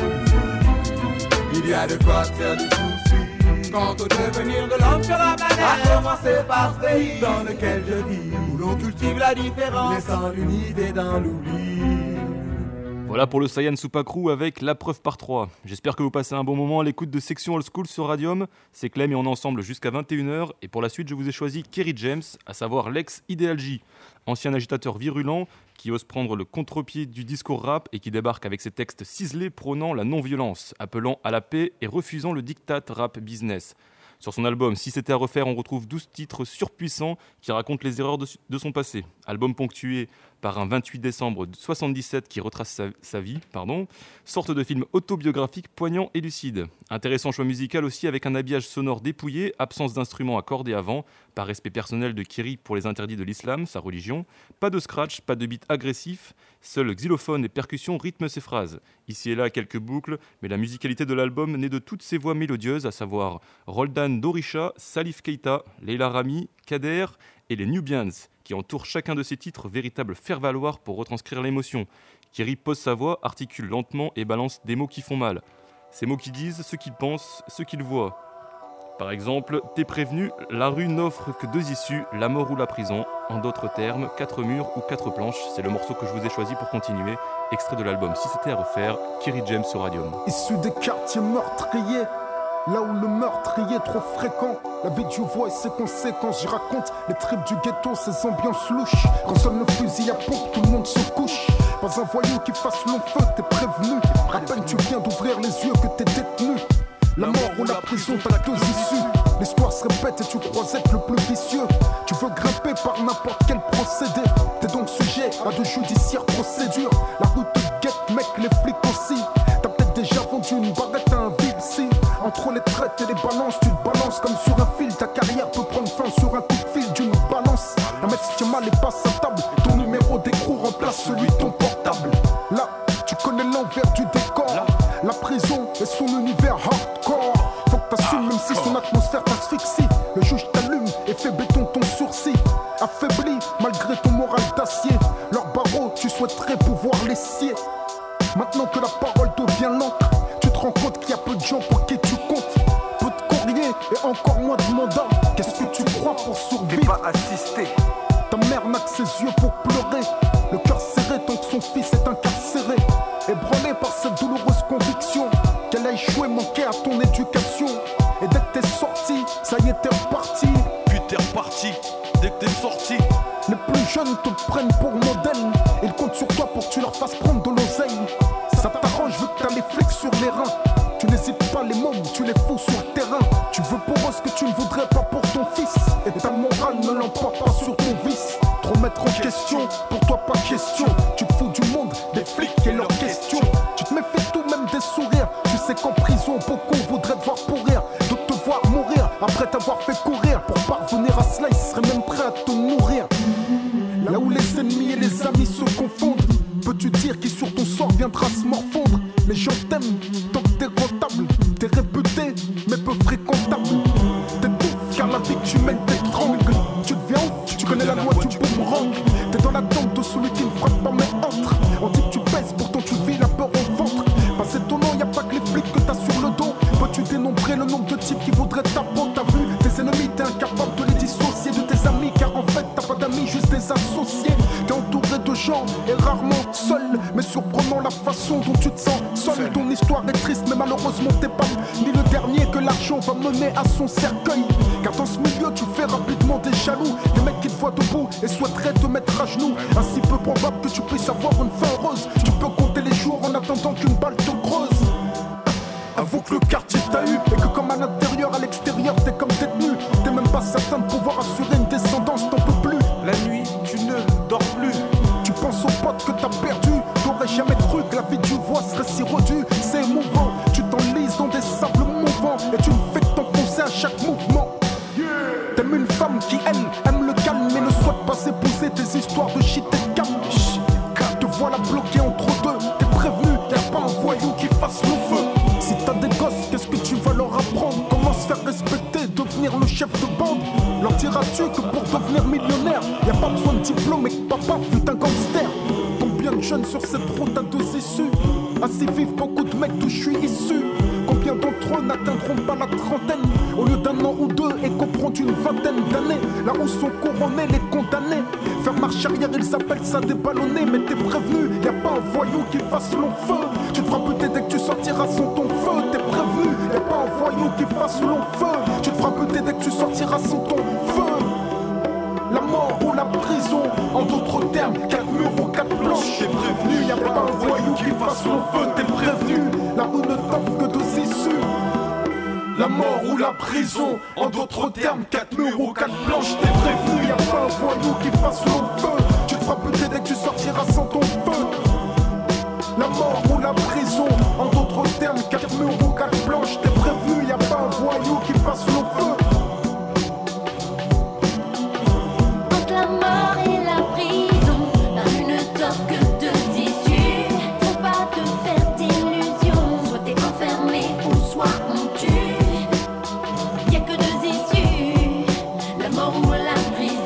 l'oubli. Il y a de quoi se faire du souci. Quant au devenir de l'homme sur la planète, à commencer par ce pays dans lequel je vis, où l'on cultive la différence et sans l'unité dans l'oubli. Voilà pour le Saiyan Supakru avec La Preuve par trois. J'espère que vous passez un bon moment à l'écoute de Section Old School sur Radium. C'est Clem et on est ensemble jusqu'à vingt et une heures. Et pour la suite, je vous ai choisi Kerry James, à savoir l'ex-Ideal J, ancien agitateur virulent qui ose prendre le contre-pied du discours rap et qui débarque avec ses textes ciselés prônant la non-violence, appelant à la paix et refusant le diktat rap business. Sur son album Si c'était à refaire, on retrouve douze titres surpuissants qui racontent les erreurs de, de son passé. Album ponctué par un vingt-huit décembre soixante-dix-sept qui retrace sa, sa vie, pardon, sorte de film autobiographique poignant et lucide. Intéressant choix musical aussi avec un habillage sonore dépouillé, absence d'instruments accordés avant, par respect personnel de Kerry pour les interdits de l'islam, sa religion, pas de scratch, pas de beat agressif, seul xylophone et percussion rythment ses phrases. Ici et là quelques boucles, mais la musicalité de l'album naît de toutes ces voix mélodieuses, à savoir Roldan Dorisha, Salif Keita, Leila Rami, Kader et les Nubians, qui entourent chacun de ces titres véritable faire-valoir pour retranscrire l'émotion. Kerry pose sa voix, articule lentement et balance des mots qui font mal. Ces mots qui disent ce qu'ils pensent, ce qu'ils voient. Par exemple, t'es prévenu, la rue n'offre que deux issues, la mort ou la prison. En d'autres termes, quatre murs ou quatre planches. C'est le morceau que je vous ai choisi pour continuer. Extrait de l'album Si c'était à refaire, Kerry James sur Radium. Issu des quartiers meurtriers, là où le meurtrier est trop fréquent. La vie du voix et ses conséquences, j'y raconte les tripes du ghetto, ces ambiances louches. Quand sonne le fusil à pompe, tout le monde se couche. Pas un voyou qui fasse long feu, t'es prévenu. À peine tu viens d'ouvrir les yeux que t'es détenu. La mort ou la prison, t'as deux issues. L'histoire se répète et tu crois être le plus vicieux. Tu veux grimper par n'importe quel procédé. T'es donc sujet à de judiciaires procédures. La rue te guette, mec, les flics aussi. T'as peut-être déjà vendu une baguette à un vilsi. Entre les traites et les balances, tu te balances comme sur un fil. Ta carrière peut prendre fin sur un coup de fil d'une balance. Un mec se tient mal et passe à table. Ton numéro d'écrou remplace celui de ton portable. Là, tu connais l'envers du décor. La prison et son univers hardcore. Faut que t'assumes même si son atmosphère t'asphyxie. Le juge t'allume et fait béton ton sourcil. Affaibli malgré ton moral d'acier. Leurs barreaux, tu souhaiterais pouvoir les scier. Maintenant que la parole devient l'encre, tu te rends compte qu'il y a peu de gens pour qui tu comptes. Peu de courriers et encore moins de mandats. Qu'est-ce que tu crois pour survivre? Pas assister. Ta mère n'a que ses yeux pour pleurer. Le cœur serré tant que son fils est incarcéré. Ébranlé par cette douloureuse conviction qu'elle a échoué, manqué à ton éducation. Et dès que t'es sorti, ça y est t'es reparti. Puis t'es reparti, dès que t'es sorti. Les plus jeunes te prennent pour modèle. Ils comptent sur toi pour que tu leur fasses prendre de l'oseille. Ça t'arrange vu que t'as les flics sur les reins. Tu n'hésites pas, les mômes, tu les fous sur le terrain. Tu veux pour eux ce que tu ne voudrais pas pour ton fils. Et ta morale ne l'emporte pas sur ton vice. Trop mettre en question, pour toi pas question. Tu te fous du monde, des flics et leurs questions. Tu te méfies tout même des sourires. Tu sais qu'en prison, beaucoup voudraient te voir pourrir. D'autres te voir mourir, après t'avoir fait courir. Pour parvenir à cela, ils seraient même prêts à te nourrir. Là où les ennemis et les amis se confondent, peux-tu dire qui sur ton sort viendra se morfondre? Les gens t'aiment tant que t'es rentable. T'es réputé mais peu fréquentable. T'étouffes car la vie que tu mènes t'étrangle. Tu deviens ouf, tu connais la loi du boomerang. T'es dans la tente de celui qui ne frappe pas mais entre. On dit que tu pèses, pourtant tu vis la peur au ventre. Pas étonnant, y'a pas que les flics que t'as sur le dos. Peux-tu dénombrer le nombre de types qui voudraient ta peau? T'as vu tes ennemis, t'es incapable de les dissocier de tes amis. Car en fait t'as pas d'amis, juste des associés. T'es entouré de gens et rarement seul. Mais surprenant la façon dont tu te sens seul. Ton histoire est triste mais malheureusement t'es pas ni le dernier que l'argent va mener à son cercueil. Car dans ce milieu tu fais rapidement des jaloux. Des mecs qui te voient debout et souhaiteraient te mettre à genoux. Ainsi peu probable que tu puisses avoir une fin heureuse. Tu peux compter les jours en attendant qu'une balle te creuse. Avoue que le quartier t'a eu et que comme à l'intérieur, à l'extérieur t'es comme détenu. T'es même pas certain de pouvoir assurer une descendance, t'en peux plus. La nuit tu ne dors plus. Tu penses aux potes que t'as perdu. T'aurais jamais cru que la vie du voix serait si redue. C'est émouvant, tu t'enlises dans des sables mouvants. Et tu ne fais que t'enfoncer à chaque mouvement. T'aimes une femme qui elle aime le calme mais ne souhaite pas épouser tes histoires de shit et de calme. Te voilà bloqué entre deux, t'es prévenu, y'a pas un voyou qui fasse le feu. Si t'as des gosses, qu'est-ce que tu vas leur apprendre? Comment se faire respecter, devenir le chef de bande? Leur diras-tu que pour devenir millionnaire, y'a pas besoin de diplôme et que papa fut un gangster? Combien de jeunes sur cette route à deux issues? Ainsi vivent beaucoup de mecs d'où je suis issu. Combien d'entre eux n'atteindront pas la trentaine? Au lieu d'un an ou deux et comprendre une vingtaine d'années. Là où sont couronnés les condamnés. Faire marche arrière, ils appellent ça des ballonnés. Mais t'es prévenu, y'a pas un voyou qui fasse long feu. Tu te feras buter dès que tu sortiras sans ton feu. T'es prévenu, y'a pas un voyou qui fasse long feu. Tu te feras buter dès que tu sortiras sans ton feu. La mort ou la prison, en d'autres termes, quatre murs ou quatre planches. T'es prévenu, y'a pas un voyou qui fasse long feu. T'es prévenu, la rue ne t'offre que deux issues. La mort ou la prison, en d'autres termes, quatre murs ou quatre planches. T'es prévenu, y'a pas un voyou qui fasse long feu. Tu te feras buter dès que tu sortiras sans ton feu. La mort ou la prison, en d'autres termes, quatre murs ou quatre planches. T'es prévenu, y'a pas un voyou qui fasse long feu. Entre la mort et la prison, la rue ne t'offre que deux issues. Faut pas te faire d'illusions, soit t'es enfermé ou soit on tue. Y'a que deux issues, la mort ou la prison.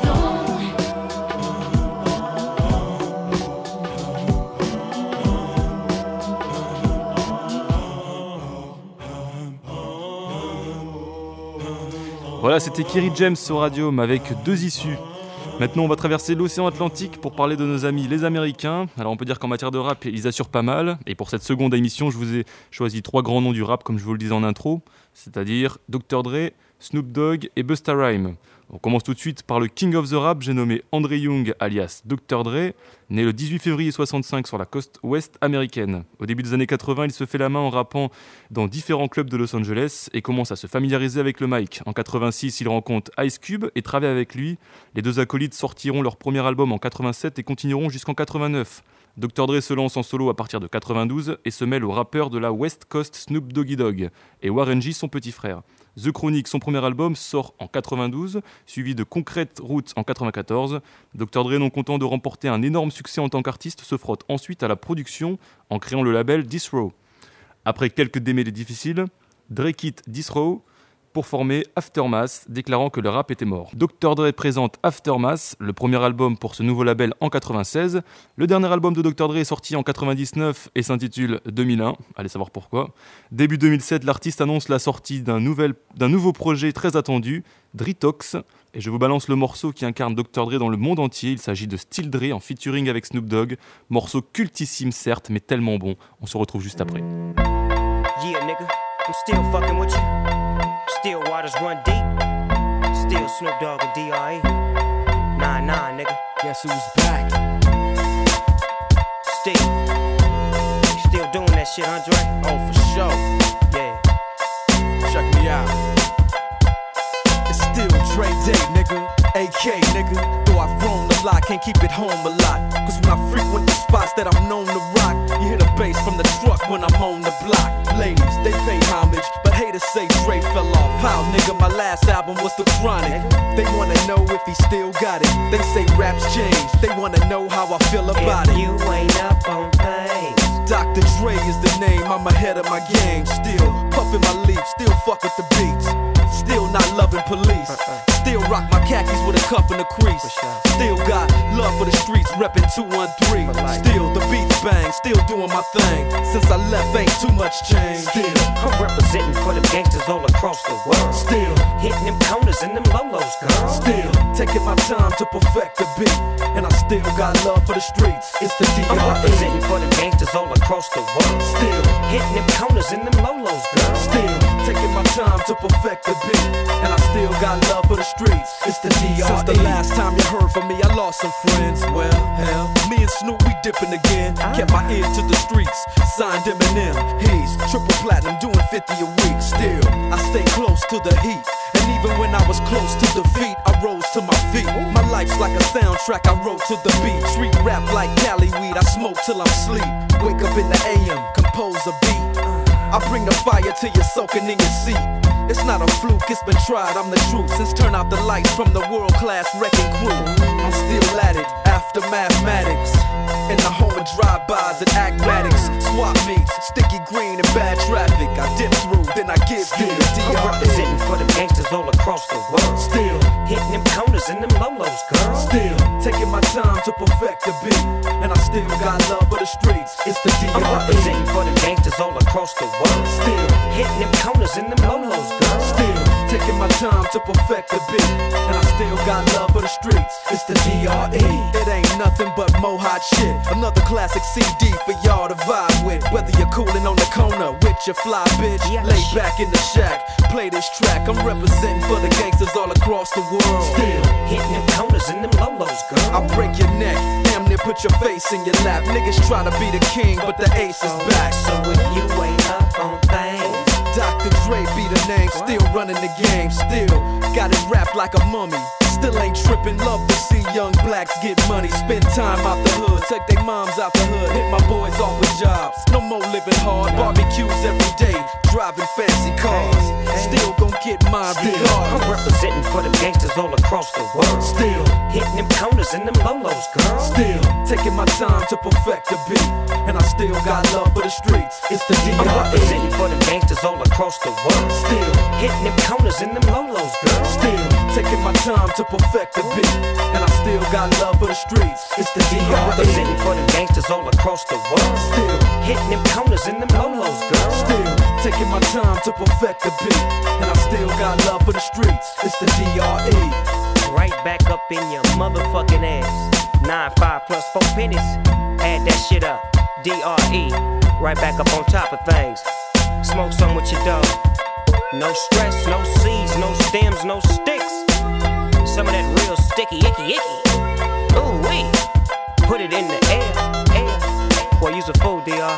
Voilà, c'était Kerry James au Radium avec deux issues. Maintenant, on va traverser l'océan Atlantique pour parler de nos amis les Américains. Alors, on peut dire qu'en matière de rap, ils assurent pas mal. Et pour cette seconde émission, je vous ai choisi trois grands noms du rap, comme je vous le disais en intro, c'est-à-dire docteur Dre, Snoop Dogg et Busta Rhymes. On commence tout de suite par le King of the Rap, j'ai nommé André Young alias docteur Dre, né le dix-huit février soixante-cinq sur la côte ouest américaine. Au début des années quatre-vingts, il se fait la main en rappant dans différents clubs de Los Angeles et commence à se familiariser avec le mic. En quatre-vingt-six, il rencontre Ice Cube et travaille avec lui. Les deux acolytes sortiront leur premier album en quatre-vingt-sept et continueront jusqu'en quatre-vingt-neuf. docteur Dre se lance en solo à partir de quatre-vingt-douze et se mêle aux rappeurs de la West Coast Snoop Doggy Dogg et Warren G, son petit frère. The Chronic, son premier album, sort en quatre-vingt-douze, suivi de Concrete Roots en quatre-vingt-quatorze. docteur Dre, non content de remporter un énorme succès en tant qu'artiste, se frotte ensuite à la production en créant le label Death Row. Après quelques démêlés difficiles, Dre quitte Death Row pour former Aftermath, déclarant que le rap était mort. docteur Dre présente Aftermath, le premier album pour ce nouveau label en quatre-vingt-seize. Le dernier album de docteur Dre est sorti en quatre-vingt-dix-neuf et s'intitule deux mille un, allez savoir pourquoi. Début deux mille sept, l'artiste annonce la sortie d'un, nouvel, d'un nouveau projet très attendu, Dritox, et je vous balance le morceau qui incarne docteur Dre dans le monde entier. Il s'agit de Still Dre en featuring avec Snoop Dogg, morceau cultissime certes, mais tellement bon. On se retrouve juste après. Yeah, nigga, I'm still fucking with you. Still waters run deep. Still Snoop Dogg and D R E. Nah, nah, nigga. Guess who's back? Still. You still doing that shit, Andre? Oh, for sure. Yeah. Check me out. It's still Dre Day, nigga. A K, nigga. Though I've grown a lot, can't keep it home a lot. Cause when I frequent the spots that I'm known to rock, you hear the bass from the truck when I'm on the block. Ladies, they pay homage, but haters say Dre fell off. How, nigga, my last album was The Chronic. They wanna know if he still got it. They say raps change, they wanna know how I feel about if it. You ain't up on things. Doctor Dre is the name, I'm ahead of my game. Still puffin' my leaf, still fuck with the beats. Still not loving police. Still rock my khakis with a cuff and a crease. Still got love for the streets, reppin' two one three. Still the beats bang, still doing my thing. Since I left, ain't too much change. Still, I'm representing for them gangsters all across the world. Still, hitting them corners and them lolos, girl. Still, taking my time to perfect the beat. And I still got love for the streets. It's the D R E. I'm representing for them gangsters all across the world. Still, hitting them corners and them lolos, girl. Still, taking my time to perfect the beat. And I still got love for the streets. It's the D R E. Since the last time you heard from me, I lost some friends. Well, hell, me and Snoop, we dipping again. Kept my ear to the streets, signed Eminem. He's triple platinum, doing fifty a week. Still, I stay close to the heat. And even when I was close to defeat, I rose to my feet. My life's like a soundtrack, I wrote to the beat. Street rap like Cali weed, I smoke till I'm sleep. Wake up in the A M, compose a beat. I bring the fire till you're soaking in your seat. It's not a fluke, it's been tried, I'm the truth. Since turn out the lights from the world-class wrecking crew, I'm still at it, after mathematics. In the home of drive-bys and acmatics. Swap meets, sticky green and bad traffic. I dip through, then I give you the D R E. I'm representing for them gangsters all across the world. Still, hitting them corners and them lolos, girl. Still, taking my time to perfect the beat. And I still got love for the streets. It's the D R E. I'm representing for them gangsters all across the world. Still, hitting them corners and them lolos, girl. Still, taking my time to perfect the beat. And I still got love for the streets. It's the D R E. It ain't nothing but mo hot shit. Another classic C D for y'all to vibe with. Whether you're coolin' on the corner with your fly bitch, yes. Lay back in the shack, play this track. I'm representing for the gangsters all across the world. Still, hitting them corners and them lolos, girl. I break your neck, damn near put your face in your lap. Niggas try to be the king, but the ace is back. So if you ain't up on things, Doctor Dre be the name, still running the game. Still, got it wrapped like a mummy. Still ain't trippin', love to see young blacks get money. Spend time out the hood, take their moms out the hood. Hit my boys off with jobs, no more living hard. Barbecues every day, driving fancy cars. Still gon' get mine regardless. I'm representing for them gangsters all across the world. Still, hitting them corners and them lolos, girl. Still, taking my time to perfect the beat. And I still got love for the streets. It's the D R E. I'm representing for them gangsters all across the world. Still, hitting them corners and them lolos, girl. Still, taking my time to perfect the beat. And I still got love for the streets. It's the D R E. I'm representing for them gangsters all across the world. Still, hitting them corners and them lolos, girl. Still, taking my time to perfect the beat, and I still got love for the streets. It's the D R E. Right back up in your motherfucking ass. Nine five plus four pennies. Add that shit up. D R E. Right back up on top of things. Smoke some with your dog. No stress, no seeds, no stems, no sticks. Some of that real sticky, icky, icky. Ooh wee. Put it in the air, air. Boy, use a fool, D R.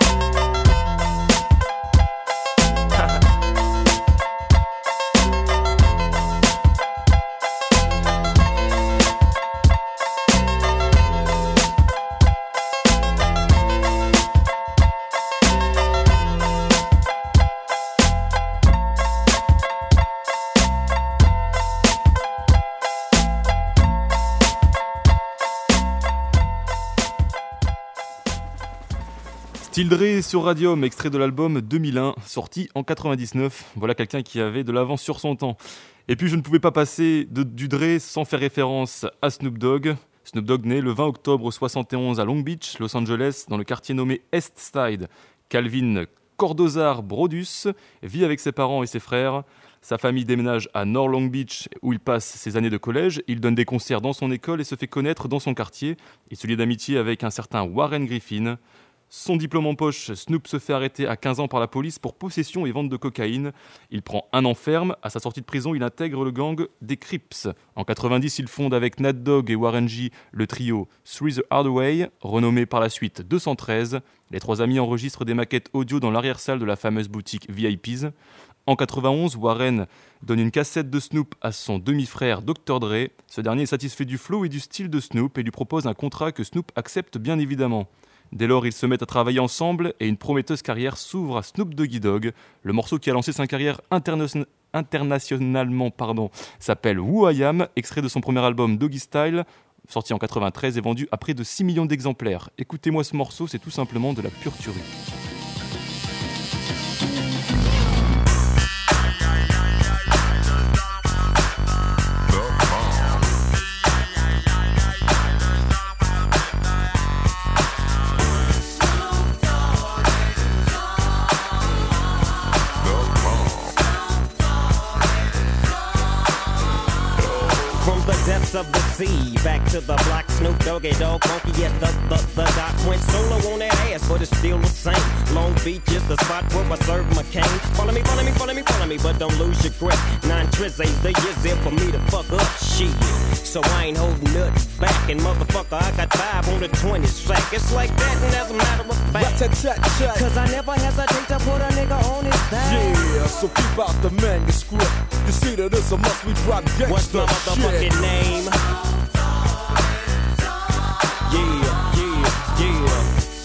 Still Dre sur Radium, extrait de l'album deux mille un, sorti en quatre-vingt-dix-neuf. Voilà quelqu'un qui avait de l'avance sur son temps. Et puis je ne pouvais pas passer de, du Dre sans faire référence à Snoop Dogg. Snoop Dogg né le vingt octobre soixante et onze à Long Beach, Los Angeles, dans le quartier nommé East Side. Calvin Cordozar Brodus vit avec ses parents et ses frères. Sa famille déménage à North Long Beach où il passe ses années de collège. Il donne des concerts dans son école et se fait connaître dans son quartier. Il se lie d'amitié avec un certain Warren Griffin. Son diplôme en poche, Snoop se fait arrêter à quinze ans par la police pour possession et vente de cocaïne. Il prend un an ferme. À sa sortie de prison, il intègre le gang des Crips. En quatre-vingt-dix, il fonde avec Nat Dogg et Warren G le trio Three the Hard Way, renommé par la suite deux cent treize. Les trois amis enregistrent des maquettes audio dans l'arrière-salle de la fameuse boutique V I P's. En quatre-vingt-onze, Warren donne une cassette de Snoop à son demi-frère docteur Dre. Ce dernier est satisfait du flow et du style de Snoop et lui propose un contrat que Snoop accepte bien évidemment. Dès lors, ils se mettent à travailler ensemble et une prometteuse carrière s'ouvre à Snoop Doggy Dogg. Le morceau qui a lancé sa carrière interna- internationalement pardon, s'appelle Who I Am, extrait de son premier album Doggy Style, sorti en quatre-vingt-treize et vendu à près de six millions d'exemplaires. Écoutez-moi ce morceau, c'est tout simplement de la pure tuerie. Of the sea, back to the block, Snoop Doggy Dogg, funky as the, the, the doc went solo on that ass, but it's still the same. Long Beach is the spot where I serve my cane. Follow me, follow me, follow me, follow me, but don't lose your grip. Nine trizzies, the years there for me to fuck up shit. So I ain't holding nothing back, and motherfucker, I got five on the twenty sack. It's like that, and as a matter of fact, cause I never hesitate to put a nigga on his back. Yeah, so keep out the manuscript. You see that it's a must we drop gangsta. What's my motherfucking shit. name? Yeah, yeah, yeah.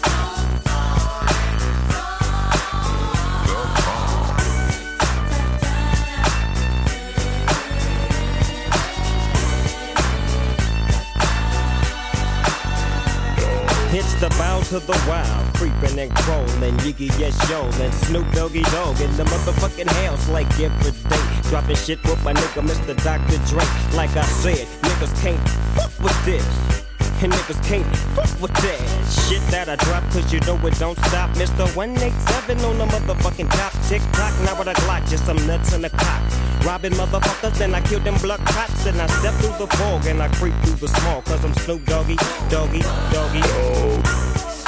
It's the bow to the wild, creeping and crawling, Yiggy yes yo, and Snoop Doggy Dogg in the motherfucking house like every day. Dropping shit with my nigga Mister Doctor Dre. Like I said, niggas can't fuck with this. And niggas can't fuck with that shit that I drop, cause you know it don't stop. Mister one eighty-seven on the motherfucking top. Tick tock, now with a Glock, just some nuts in the cock. Robbing motherfuckers, then I kill them blood cops. And I step through the fog and I creep through the small, cause I'm Snoop Doggy, Doggy, Doggy. Oh.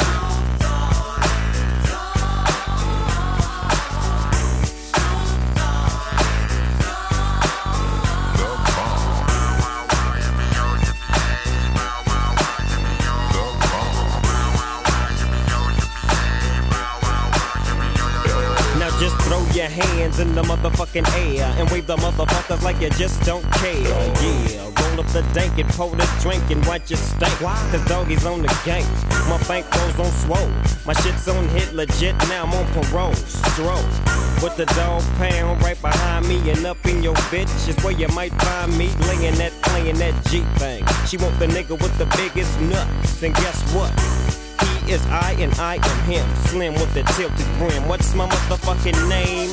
Your hands in the motherfucking air and wave the motherfuckers like you just don't care. Yeah, roll up the dank and pour the drink and watch it stink. Cause doggy's on the gang. My bank goes on swole. My shit's on hit legit. Now I'm on parole. Stroll with the dog pound right behind me and up in your bitch is where you might find me laying that, playing that G thing. She want the nigga with the biggest nuts, and guess what? He is I and I am him. Slim with the tilted brim. What's my motherfucking name?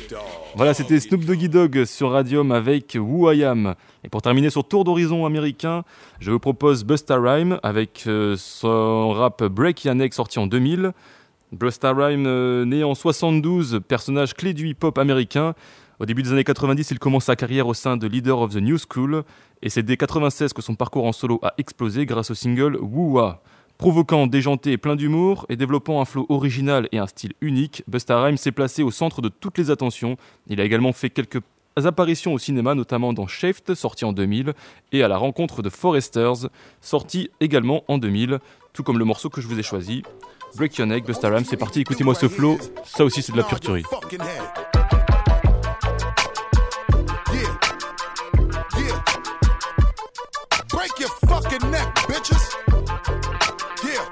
Voilà, c'était Snoop Doggy Dogg sur Radium avec Who I Am. Et pour terminer sur tour d'horizon américain, je vous propose Busta Rhymes avec euh, son rap Break Your Neck sorti en deux mille. Busta Rhymes, euh, né en soixante-douze, personnage clé du hip-hop américain. Au début des années quatre-vingt-dix, il commence sa carrière au sein de Leader of the New School. Et c'est dès quatre-vingt-seize que son parcours en solo a explosé grâce au single Woo-Wah. Provoquant, déjanté et plein d'humour, et développant un flow original et un style unique, Busta Rhymes s'est placé au centre de toutes les attentions. Il a également fait quelques apparitions au cinéma, notamment dans Shaft, sorti en deux mille, et à la rencontre de Foresters, sorti également en deux mille, tout comme le morceau que je vous ai choisi. Break Your Neck, Busta Rhymes, c'est parti, écoutez-moi ce flow, ça aussi c'est de la pure tuerie. Break your fucking neck, bitches. Yeah,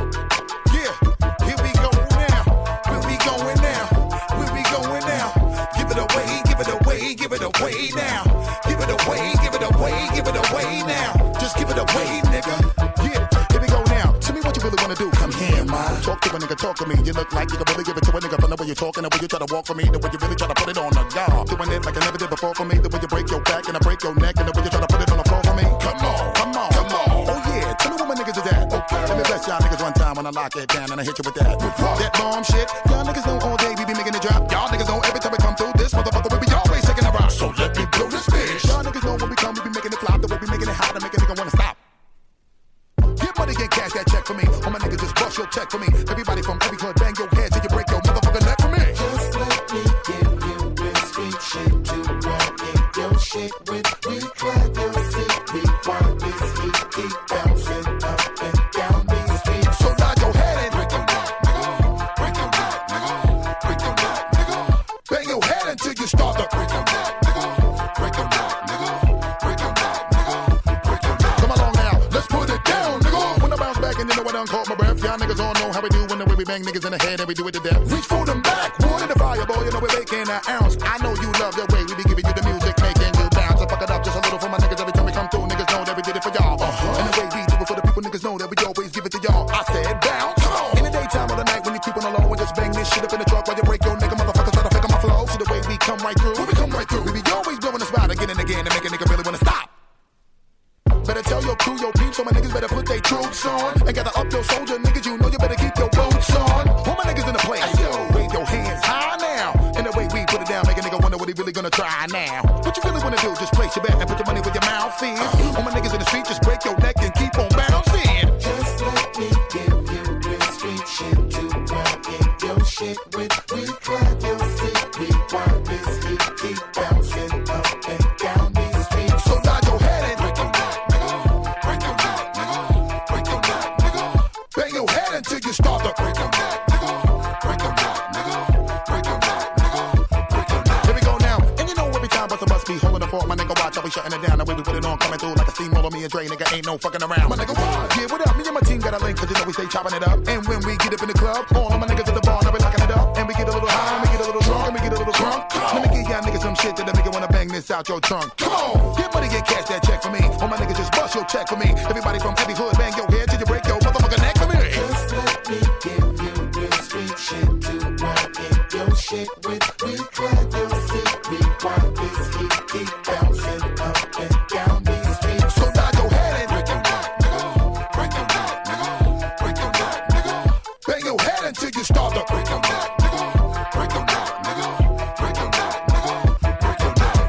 yeah. Here we go now. Where we going now? Where we going now? Give it away, give it away, give it away now. Give it away, give it away, give it away now. Just give it away, nigga. Yeah, here we go now. Tell me what you really wanna do. Come here, man. Talk to a nigga, talk to me. You look like you can really give it to a nigga from the way you're talking, the way you try to walk for me, the way you really try to put it on the guard. Doing it like I never did before for me, the way you break your back and I break your neck, and the way you try to put it on the floor for me. Come on, come on, come on. Oh yeah, tell me what my niggas is at. Okay, let me bless y'all niggas one time when I lock it down and I hit you with that. That bomb shit. Y'all niggas know all day we be making it drop. Y'all niggas know every time we come through this motherfucker we be always taking a rock. So let me blow this bitch. Y'all niggas know when we come we be making it flop, the way we making it hot to make a nigga wanna stop. Get money, get cash that check for me. All my niggas just bust your check for me. Everybody from every hood bang your head till you break your motherfucking neck for me. Just let me give you real street shit to run in your shit with. We clap your seat, we want this heat, keep bouncing up and down these streets. So nod your head and break your neck, nigga. Break your neck, nigga. Break your neck, nigga. Bang your head until you start to break your neck, nigga. Break your neck, nigga. Break your neck, nigga. Break your neck. Come along now, let's put it down, nigga. When I bounce back and you know I done caught my breath, y'all niggas all know how we do when the way we bang niggas in the head and we do it to death. Reach for them back, wood in the fire, boy, you know we're making an ounce. I know you love the way we be giving you the music, making you bounce. I fuck it up just a little for my niggas every time we come through. Niggas know that we did it for y'all. Uh-huh. And the way we do it for the people, niggas know that we always give it to y'all. I said bounce. In the daytime or the night when you creep on the low and just bang this shit up in the truck while you break your nigga motherfuckers try to fake on my flow. See the way we come right through. When we come right through, we be always blowing the spot again and again to make a nigga really wanna stop. Better tell your crew, your peeps, so my niggas better put their troops on. And gather up your soldier niggas, you know you better keep your boots on. All my niggas in the place, yo, wave your hands high now. And the way we put it down, make a nigga wonder what he really gonna try now. What you really wanna do, just place your bet and put your money where your mouth is. All my niggas in the street, just break your neck and keep on bouncing. Just let me give you real street shit to run in your shit with. We clap your seat, we want this heat, keep bouncing up and down these streets. So nod your head and break your neck, nigga. Break your neck, nigga. Break your neck, nigga. Bang your head until you start to break your neck, nigga. Break your neck, nigga. Break your neck, nigga. Break your neck. Here we go now, and you know every time Busta must be holding the fort, my nigga watch, I'll be shutting it down. The way we put it on, coming through like a steamroller, me and Dre, nigga ain't no fucking around. My nigga, what? Yeah, what up? Me and my team got a link, cause you know we stay chopping it up. And when we get up in the club, all of my niggas at the bar, now we locking it up. And we get a little high, and we get a little drunk, and we get a little drunk. Let me give y'all niggas some shit that the nigga wanna bang this out your trunk. Come on, get money, get cash that check for me. All my niggas just bust your check for me. Everybody from every hood, bang your head till you break your motherfucking neck for me. Just let me give you real street shit to run in your shit with. We clap your seat, we want this heat, keep bouncing up and down these streets. So nod your head and break your neck, nigga. Break your neck, nigga. Break your neck, nigga. Bang your head until you start to break your neck, nigga. Break your neck, nigga. Break your neck, nigga. Break your neck.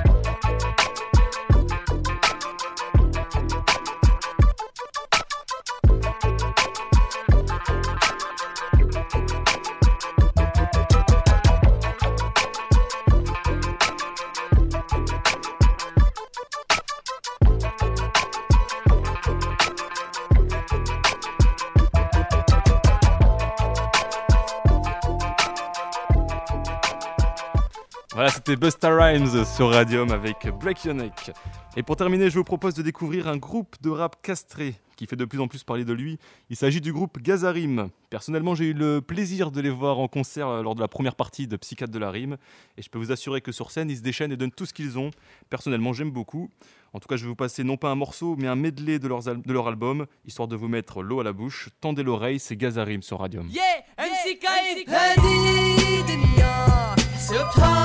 Voilà, c'était Busta Rhymes sur Radium avec Break Your Neck. Et pour terminer, je vous propose de découvrir un groupe de rap castré qui fait de plus en plus parler de lui. Il s'agit du groupe Gazarim. Personnellement, j'ai eu le plaisir de les voir en concert lors de la première partie de Psychiatre de la Rime. Et je peux vous assurer que sur scène, ils se déchaînent et donnent tout ce qu'ils ont. Personnellement, j'aime beaucoup. En tout cas, je vais vous passer non pas un morceau, mais un medley de, leurs al- de leur album, histoire de vous mettre l'eau à la bouche. Tendez l'oreille, c'est Gazarim sur Radium. Yeah, M C K I هذه دنيا سبتها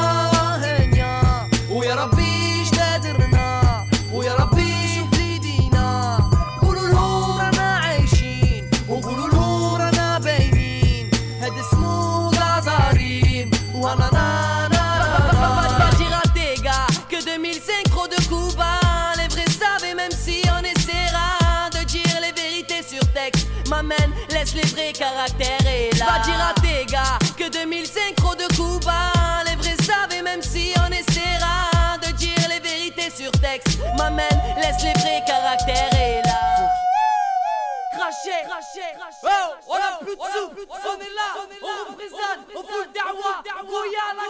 vrai caractères est là. Va dire à tes gars que deux mille cinq trop de coups bas. Les vrais savent et même si on essaiera de dire les vérités sur texte, m'amène, laisse les vrais caractères est là. Cracher, cracher, cracher. Oh, on a plus de sous, on est là, on représente, on fout le dawa, Goya, la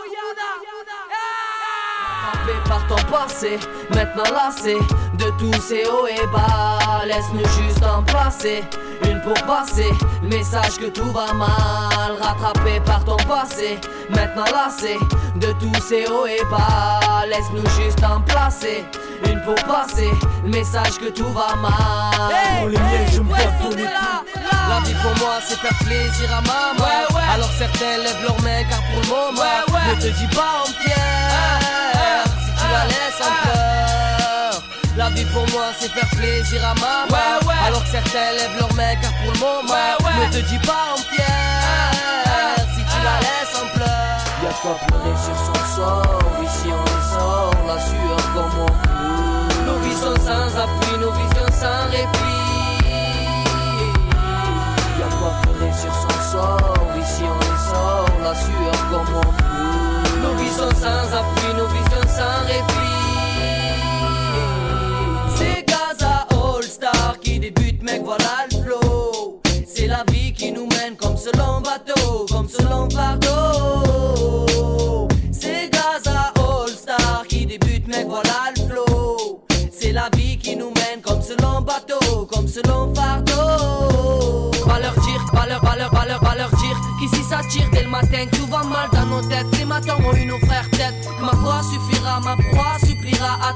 Gouna. Rattrapé par ton passé, maintenant lassé de tous ces hauts et bas. Laisse-nous juste en placer une pour passer le message que tout va mal. Rattrapé par ton passé, maintenant lassé de tous ces hauts et bas. Laisse-nous juste en placer une pour passer le message que tout va mal. Hey, pour les miens, hey, je me ouais, pour là, là. La vie pour moi c'est faire plaisir à maman. Ouais, ouais. Alors certains lèvent leurs mains car pour le moment ouais, ouais. Ne te dis pas en pierre ah, si tu ah, la laisses en peur. La vie pour moi c'est faire plaisir à maman ouais, ouais. Alors certains lèvent leurs mains car pour le moment ouais, ouais. Ne te dis pas en pierre ah, si tu ah, la laisses en pleurs. Y'a quoi pleurer sur son sort. Ici on les sort, la sueur comme on pleut. Nos vies sont sans appui, nos visions sans répit. Y'a quoi pleurer sur son sort. Ici on les sort, la sueur comme on pleut. Nos vies sont sans appui, nos visions sans répit. C'est Gaza All Star qui débute, mec, voilà le flow. C'est la vie qui nous mène comme selon bateau, comme selon fardeau. C'est Gaza All Star qui débute, mec, voilà le flow. C'est la vie qui nous mène comme selon bateau, comme selon fardeau. Va leur dire, va leur, va leur, va leur, va leur dire qu'ici ça tire dès le matin, que tout va mal dans nos têtes. Les matins ont eu nos frères tête. Ma voix suffira, ma proie suppliera à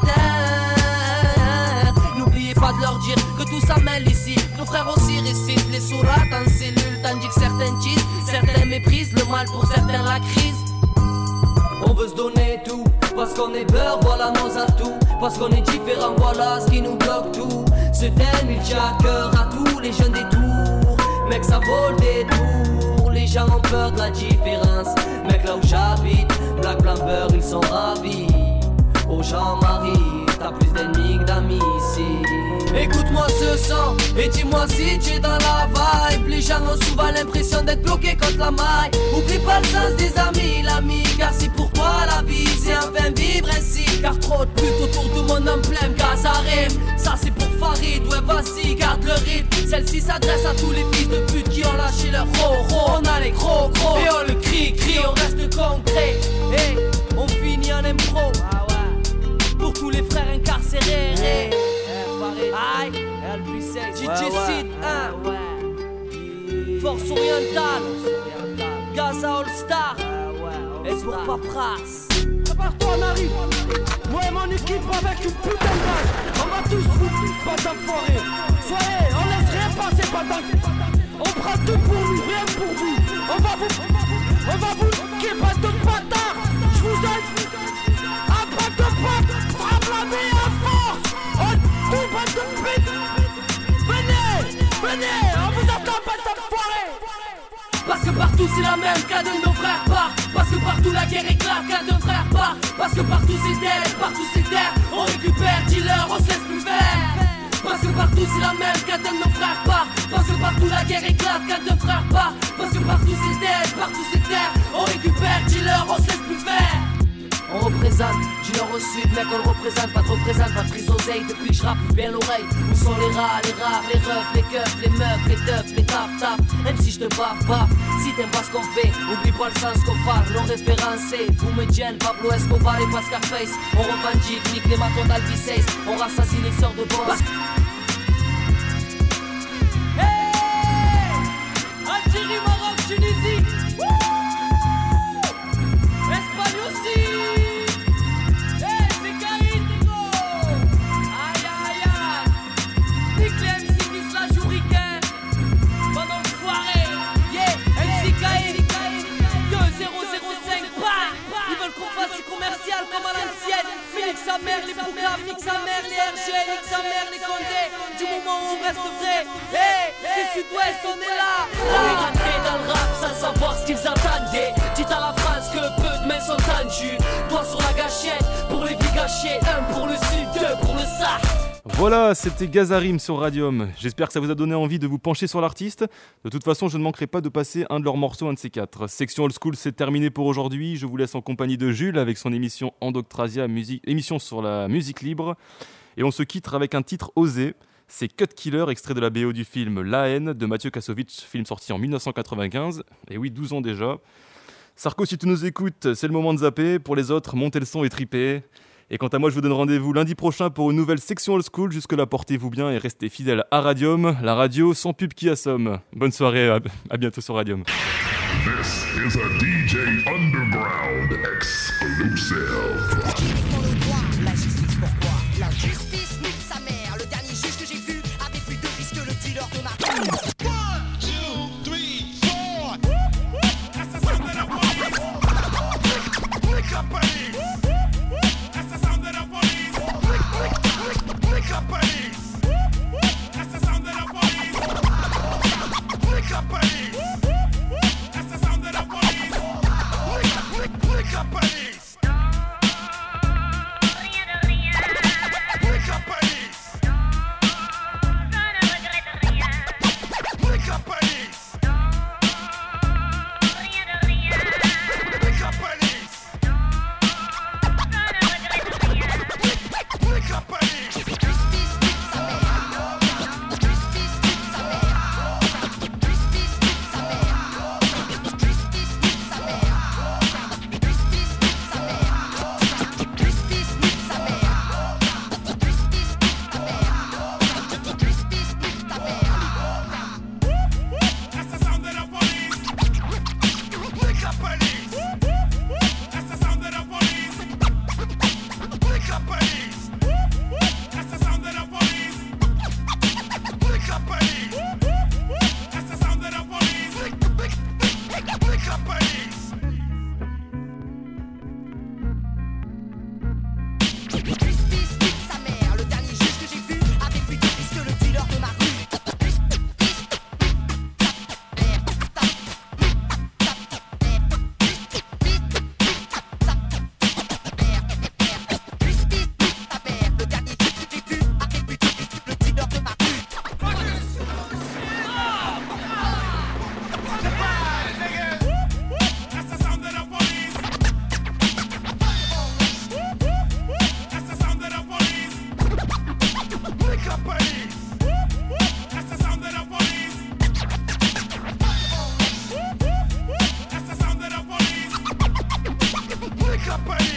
terre. N'oubliez pas de leur dire que tout ça mêle ici. Nos frères aussi récitent les sourates en cellule, tandis que certains disent, certains méprisent le mal, pour certains la crise. On veut se donner tout, parce qu'on est beurre, voilà nos atouts. Parce qu'on est différent, voilà ce qui nous bloque tout. Ce thème il tient à cœur à tous les jeunes des tours. Mec ça vaut des tours. Les gens ont peur de la différence. Mec là où j'habite, Black Blanc Beurre ils sont ravis. Au Jean-Marie, t'as plus d'ennemis que d'amis ici. Écoute-moi ce son et dis-moi si tu es dans la vibe. Les gens ont souvent l'impression d'être bloqués contre la maille. Oublie pas le sens des amis, l'ami. Car si pour toi la vie c'est enfin vivre ainsi. Car trop de putes autour de mon emblème, car ça rime. Ça c'est pour Farid, ouais vas-y garde le rythme. Celle-ci s'adresse à tous les fils de pute qui ont lâché leur ro-ro. On a les gros gros et on le crie, crie, on reste concret. Hey, on finit en impro. Ah ouais. Pour tous les frères incarcérés. Hey. Aïe, L B six, D J Sid, hein. Force orientale, Gaza All Star, et pour Papras. Prépare-toi, on arrive. Moi et mon équipe avec une putain de balle. On va tous foutre, pas d'enfoirés. Soyez, on laisse rien passer, pas d'enfoirés. On prend tout pour nous, rien pour vous. On va vous, on va vous niquer, pas de bâtard. Je vous aide. Un pas de patte, frappe la vie à force. On tout pas de pute. Venez, venez, on vous attend, pas d'enfoirés. Parce que partout c'est la même, qu'un de nos frères part. Parce que partout la guerre éclate, qu'un de frères part. Parce que partout c'est dead, partout c'est terre. On récupère, dealer, on se laisse plus faire. Parce que partout c'est la même, qu'un de nos frères part. Parce que partout la guerre éclate, qu'un de frères part. Parce que partout c'est dead, partout c'est terre. On récupère, dealer, on se laisse plus faire. On représente, du nord au sud, mec on le représente, pas trop présente, pas de prise d'oseille, depuis que je rappe bien l'oreille. Où sont les rats, les rares, les refs, les keufs, les meufs, les teufs, les taf taf. Même si je te baffe, baffe, si t'aimes pas ce qu'on fait, oublie pas le sens qu'on parle, non référencé. Boumedienne, Pablo Escobar et pas Scarface. On revendique, nique les matons d'Albi seize, on rassasie les sœurs de boss. Hey, Algérie, Maroc, Tunisie, Espagne aussi. Commercial comme à l'ancienne. Nique sa mère les Boucaves, nique sa mère les R G, nique sa mère les Condés. Du moment où on reste vrai, hey, c'est Sud-Ouest, on est là. On est rentré dans le rap sans savoir ce qu'ils attendaient. Dites à la France que peu de mains sont tendues. Toi sur la gâchette pour les vies gâchées, un pour le Sud, deux pour le Sahel. Voilà, c'était Gazarim sur Radium. J'espère que ça vous a donné envie de vous pencher sur l'artiste. De toute façon, je ne manquerai pas de passer un de leurs morceaux, un de ces quatre. Section Old School, c'est terminé pour aujourd'hui. Je vous laisse en compagnie de Jules avec son émission Endoctrasia, musique, émission sur la musique libre. Et on se quitte avec un titre osé. C'est Cut Killer, extrait de la B O du film La haine de Mathieu Kassovitch, film sorti en dix-neuf cent quatre-vingt-quinze. Et oui, douze ans déjà. Sarko, si tu nous écoutes, c'est le moment de zapper. Pour les autres, montez le son et tripez. Et quant à moi, je vous donne rendez-vous lundi prochain pour une nouvelle section Old School. Jusque-là, portez-vous bien et restez fidèles à Radium, la radio sans pub qui assomme. Bonne soirée, à, à bientôt sur Radium. This is a D J Underground exclusive. La justice pourquoi? La justice nique sa mère. Le dernier juge que j'ai vu avait plus de risque que le dealer de ma one, two, three, four. Assassin de la police. Wake up, police. Assassin de la police. Wake up, police. Assassin de la police. Wake up, police. Assassin de la police. Wake up, police. Wake up,